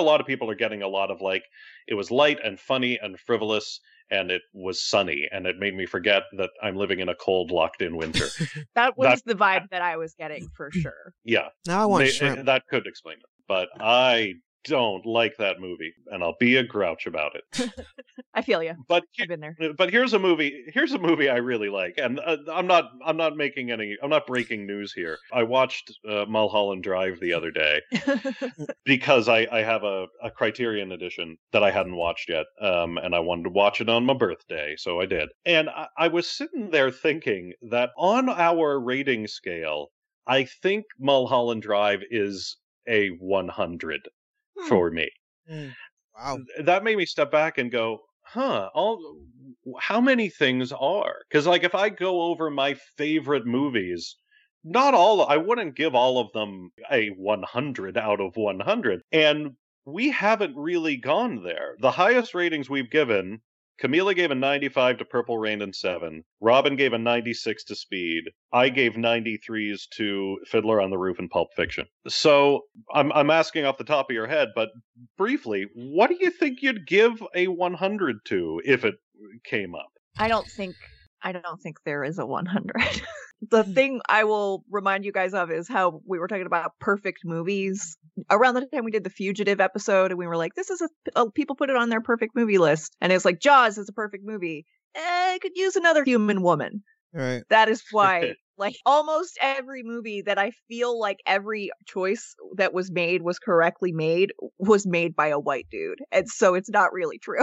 lot of like, it was light and funny and frivolous and it was sunny and it made me forget that I'm living in a cold, locked in winter. That was the vibe that I was getting for sure. Yeah. Now I want shrimp. That could explain it. But I don't like that movie, and I'll be a grouch about it. I feel you. But I've been there. But here's a movie I really like, and I'm not breaking news here. I watched Mulholland Drive the other day because I have a Criterion edition that I hadn't watched yet, and I wanted to watch it on my birthday, so I did. And I was sitting there thinking that on our rating scale, I think Mulholland Drive is a 100 for me. Wow. That made me step back and go, how many things are? Because like if I go over my favorite movies, I wouldn't give all of them a 100 out of 100. And we haven't really gone there. The highest ratings we've given, Camila gave a 95 to Purple Rain and 7. Robin gave a 96 to Speed. I gave 93s to Fiddler on the Roof and Pulp Fiction. So I'm asking off the top of your head, but briefly, what do you think you'd give a 100 to if it came up? I don't think there is a 100. The thing I will remind you guys of is how we were talking about perfect movies around the time we did the Fugitive episode, and we were like, this is people put it on their perfect movie list, and it's like Jaws is a perfect movie. I could use another human woman. Right. That is why Like almost every movie that I feel like every choice that was correctly made was made by a white dude. And so it's not really true.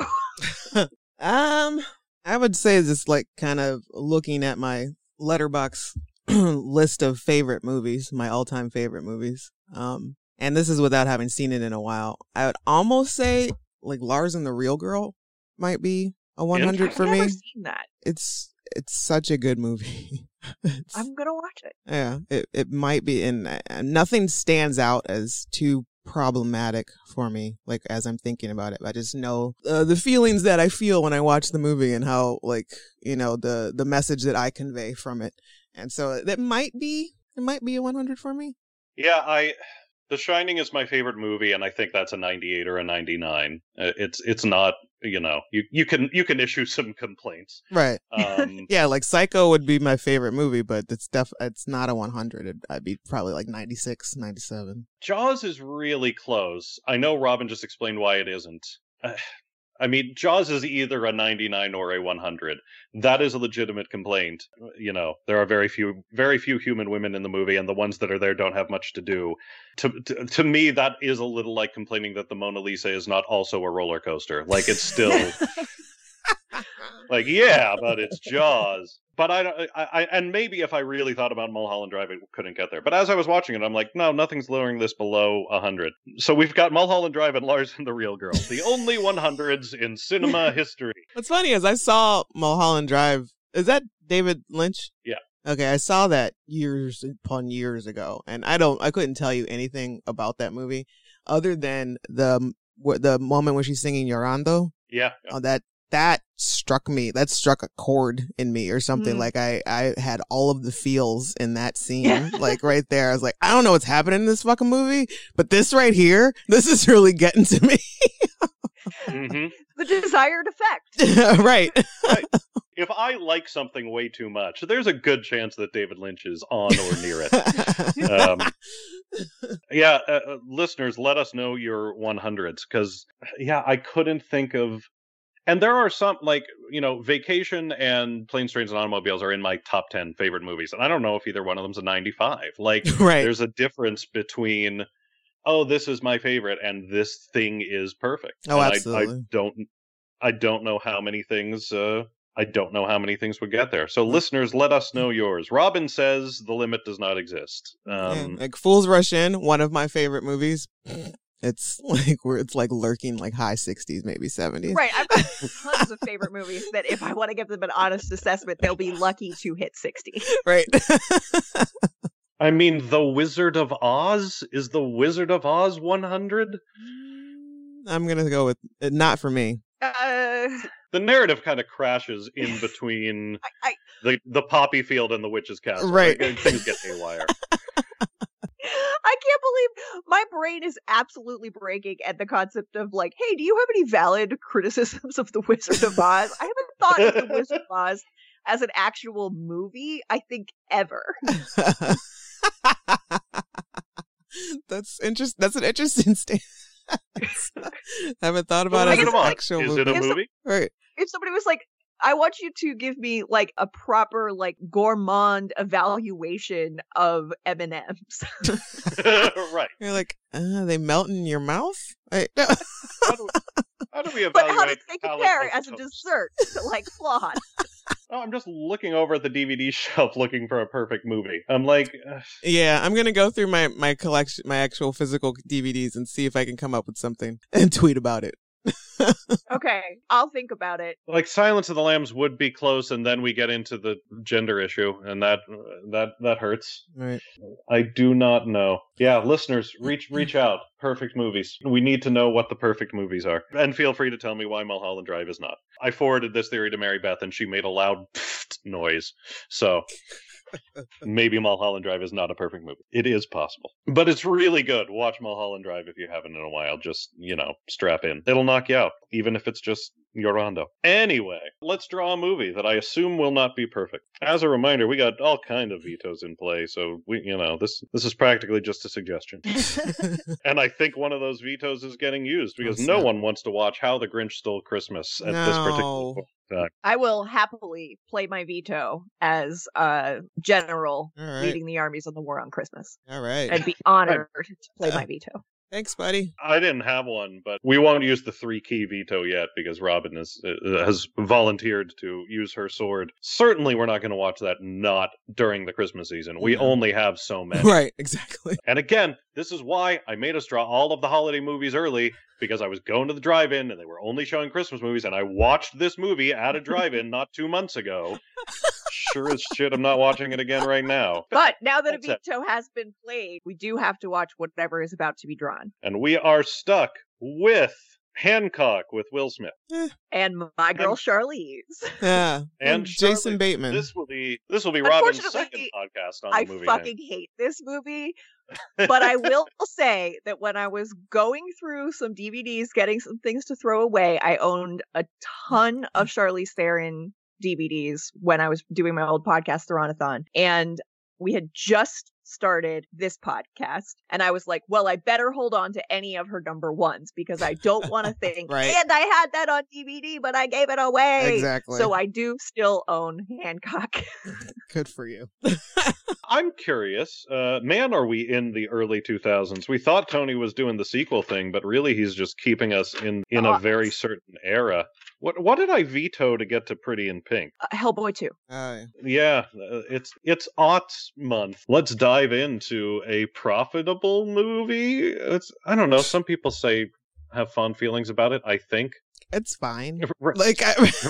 I would say just like kind of looking at my letterbox list of favorite movies, my all-time favorite movies. And this is without having seen it in a while. I would almost say like Lars and the Real Girl might be a 100 for I've me. never seen that. It's such a good movie. I'm gonna watch it. Yeah, it might be, and nothing stands out as too problematic for me, like as I'm thinking about it. I just know the feelings that I feel when I watch the movie and how, like, you know, the message that I convey from it. And so that might be a 100 for me. Yeah, The Shining is my favorite movie, and I think that's a 98 or a 99. It's not, you know, you can issue some complaints. Right. Um, Yeah, like Psycho would be my favorite movie, but it's not a 100. I'd be probably like 96, 97. Jaws is really close. I know Robin just explained why it isn't. I mean, Jaws is either a 99 or a 100. That is a legitimate complaint. You know, there are very few human women in the movie, and the ones that are there don't have much to do. To me, that is a little like complaining that the Mona Lisa is not also a roller coaster. Like, it's still like, yeah, but it's Jaws. But and maybe if I really thought about Mulholland Drive, it couldn't get there. But as I was watching it, I'm like, no, nothing's lowering this below 100. So we've got Mulholland Drive and Lars and the Real Girl, the only 100s in cinema history. What's funny is I saw Mulholland Drive. Is that David Lynch? Yeah. Okay, I saw that years upon years ago, and I couldn't tell you anything about that movie other than the moment when she's singing Llorando. Yeah. Oh, that struck me. That struck a chord in me or something. Mm. Like I had all of the feels in that scene. Like right there. I was like, I don't know what's happening in this fucking movie, but this right here, this is really getting to me. Mm-hmm. The desired effect. Right. If I like something way too much, there's a good chance that David Lynch is on or near it. Listeners, let us know your 100s, because, I couldn't think of... And there are some, like, you know, Vacation and Planes, Trains, and Automobiles are in my top 10 favorite movies, and I don't know if either one of them's a 95. Like, Right. There's a difference between, oh, this is my favorite, and this thing is perfect. Oh, And absolutely. I don't know how many things... I don't know how many things would get there. So, listeners, let us know yours. Robin says the limit does not exist. Yeah, like Fools Rush In, one of my favorite movies. It's like lurking like high 60s, maybe 70s. Right. I've got tons of favorite movies that if I want to give them an honest assessment, they'll be lucky to hit 60. Right. I mean, The Wizard of Oz? Is The Wizard of Oz 100? I'm going to go with not for me. The narrative kind of crashes in between the poppy field and the witch's castle. Right. Like, things get haywire. I can't believe my brain is absolutely breaking at the concept of like, hey, do you have any valid criticisms of The Wizard of Oz? I haven't thought of The Wizard of Oz as an actual movie, I think, ever. That's interesting. That's an interesting stance. Haven't thought about it as Wizard an of Oz, actual is movie. it a movie? Right. If somebody was like, I want you to give me like a proper like gourmand evaluation of M&Ms. Right. You're like, they melt in your mouth? Right. How do we But evaluate how does they palate compare of as a toast? dessert? Like flan. Oh, I'm just looking over at the DVD shelf looking for a perfect movie. I'm like, Yeah, I'm gonna go through my collection, my actual physical DVDs, and see if I can come up with something and tweet about it. Okay, I'll think about it. like Silence of the Lambs would be close, and then we get into the gender issue, and that hurts. Right. I do not know. Yeah, listeners, reach out. Perfect movies. We need to know what the perfect movies are. And feel free to tell me why Mulholland Drive is not. I forwarded this theory to Mary Beth, and she made a loud noise. So maybe Mulholland Drive is not a perfect movie. It is possible. But it's really good. Watch Mulholland Drive if you haven't in a while. Just, strap in. It'll knock you out, even if it's just Llorando. Anyway, let's draw a movie that I assume will not be perfect. As a reminder, we got all kind of vetoes in play, so this is practically just a suggestion. And I think one of those vetoes is getting used because no one wants to watch How the Grinch Stole Christmas at this particular point in time. I will happily play my veto as a general All right. leading the armies on the war on Christmas. All right. I'd be honored to play my veto. Thanks, buddy. I didn't have one, but we won't use the 3-key veto yet because Robin has volunteered to use her sword. Certainly, we're not going to watch that not during the Christmas season. We only have so many. Right, exactly. And again, this is why I made us draw all of the holiday movies early, because I was going to the drive-in and they were only showing Christmas movies, and I watched this movie at a drive-in not 2 months ago. Sure as shit, I'm not watching it again right now. But now that a That's it. veto has been played, we do have to watch whatever is about to be drawn. And we are stuck with Hancock with Will Smith. And my girl Charlize. Yeah. And Jason Charlotte, Bateman. This will be Robin's Unfortunately, second podcast on I the movie. fucking hate this movie. But I will say that when I was going through some DVDs, getting some things to throw away, I owned a ton of Charlize Theron DVDs when I was doing my old podcast, Thronathon. And we had just started this podcast. And I was like, well, I better hold on to any of her number ones because I don't want to think, Right. and I had that on DVD, but I gave it away. Exactly. So I do still own Hancock. Good for you. I'm curious, man, are we in the early 2000s? We thought Tony was doing the sequel thing, but really he's just keeping us in a very certain era. What did I veto to get to Pretty in Pink? Hellboy 2. Yeah, it's aughts month. Let's dive into a profitable movie. I don't know. Some people say have fond feelings about it. I think It's fine. Right. Like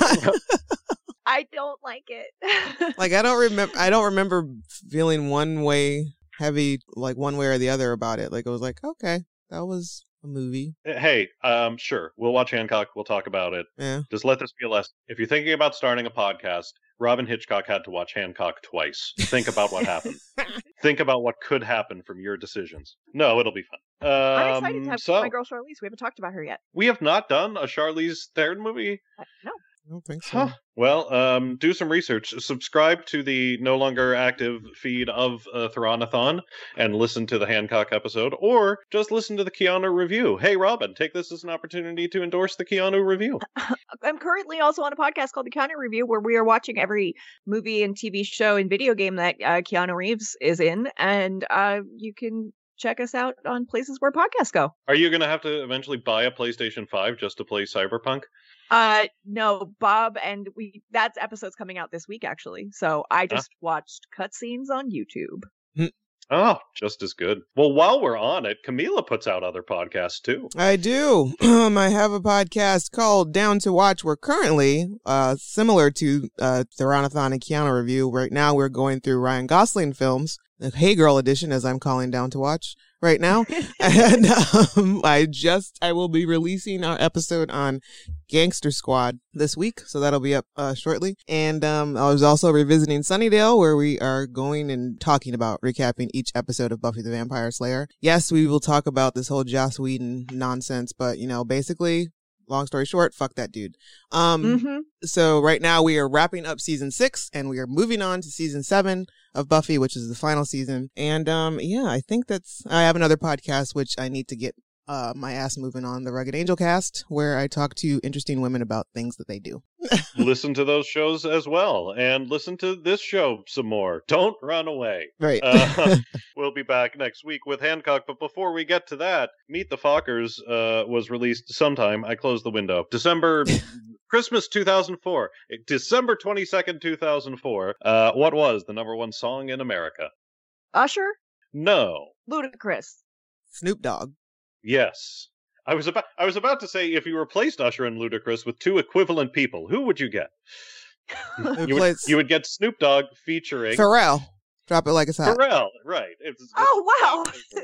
I don't like it. like I don't remember feeling one way heavy, like one way or the other about it. Like it was like, okay, that was a movie. Hey, sure, we'll watch Hancock. We'll talk about it. Yeah. Just let this be a lesson. If you're thinking about starting a podcast, Robin Hitchcock had to watch Hancock twice. Think about what happened. Think about what could happen from your decisions. No, it'll be fun. I'm excited to have so my girl Charlize. We haven't talked about her yet. we have not done a Charlize Theron movie. No. I don't think so. Huh. Well, do some research. Subscribe to the no longer active feed of Thronathon and listen to the Hancock episode, or just listen to the Keanu review. Hey, Robin, take this as an opportunity to endorse the Keanu review. I'm currently also on a podcast called The Keanu Review, where we are watching every movie and TV show and video game that Keanu Reeves is in, and you can check us out on places where podcasts go. Are you going to have to eventually buy a PlayStation 5 just to play Cyberpunk? No, Bob, and that episode's coming out this week, actually. So I just watched cutscenes on YouTube. Oh, just as good. Well, while we're on it, Camila puts out other podcasts too. I do. I have a podcast called Down to Watch. We're currently, similar to Thronathon and Keanu Review, right now we're going through Ryan Gosling films, the Hey Girl edition, as I'm calling Down to Watch right now. And I will be releasing our episode on Gangster Squad this week, so that'll be up shortly. And I was also revisiting Sunnydale, where we are going and talking about recapping each episode of Buffy the Vampire Slayer. Yes, we will talk about this whole Joss Whedon nonsense, but basically, long story short, fuck that dude. So right now we are wrapping up season 6 and we are moving on to season 7 of Buffy, which is the final season. And I think I have another podcast which I need to get my ass moving on, the Rugged Angel Cast, where I talk to interesting women about things that they do. Listen to those shows as well, and listen to this show some more. Don't run away. Right. We'll be back next week with Hancock, but before we get to that, Meet the Fockers was released sometime. I closed the window. Christmas 2004. December 22nd, 2004. What was the number one song in America? Usher? No. Ludacris. Snoop Dogg. Yes. I was about to say, if you replaced Usher and Ludacris with two equivalent people, who would you get? You would get Snoop Dogg featuring Pharrell. Drop It Like It's Hot. Pharrell, right. Oh, wow.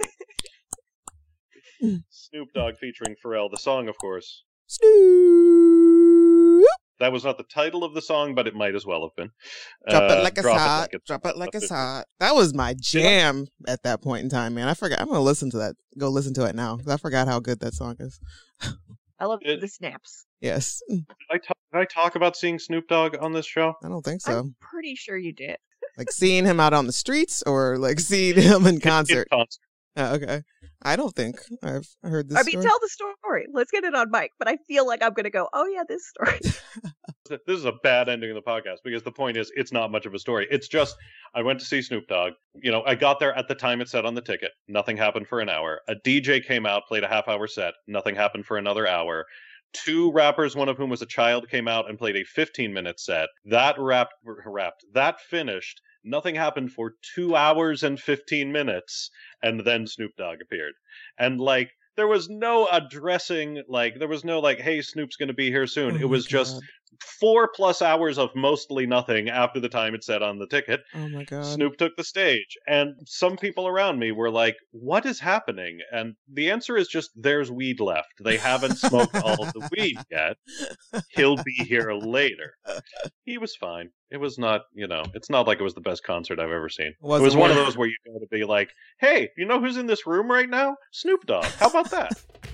Snoop Dogg featuring Pharrell. The song, of course. Snoop. That was not the title of the song, but it might as well have been. Drop It Like It's Drop It Hot. Like It's Drop It Like It's Hot. Hot. That was my jam at that point in time, man. I forgot. I'm going to listen to that. Go listen to it now, because I forgot how good that song is. I love It- the snaps. Yes. Did I talk about seeing Snoop Dogg on this show? I don't think so. I'm pretty sure you did. Like seeing him out on the streets or like seeing him in concert? In concert. Oh, okay. I don't think I've heard this I mean, story. tell the story. Let's get it on mic. But I feel like I'm going to go, oh, yeah, this story. This is a bad ending of the podcast because the point is it's not much of a story. It's just I went to see Snoop Dogg. You know, I got there at the time it said on the ticket. Nothing happened for an hour. A DJ came out, played a half-hour set. Nothing happened for another hour. 2 rappers, one of whom was a child, came out and played a 15-minute set. That that finished. Nothing happened for 2 hours and 15 minutes, and then Snoop Dogg appeared. And, like, there was no addressing, like, there was no, like, hey, Snoop's gonna be here soon. Oh It my was just God. 4+ hours of mostly nothing after the time it said on the ticket. Oh my God. Snoop took the stage, and some people around me were like, what is happening? And the answer is just, there's weed left. They haven't smoked all of the weed yet. He'll be here later. He was fine. It was not, you know, it's not like it was the best concert I've ever seen. It Wasn't was one of worth- those where you go to be like, hey, you know who's in this room right now? Snoop Dogg. How about that?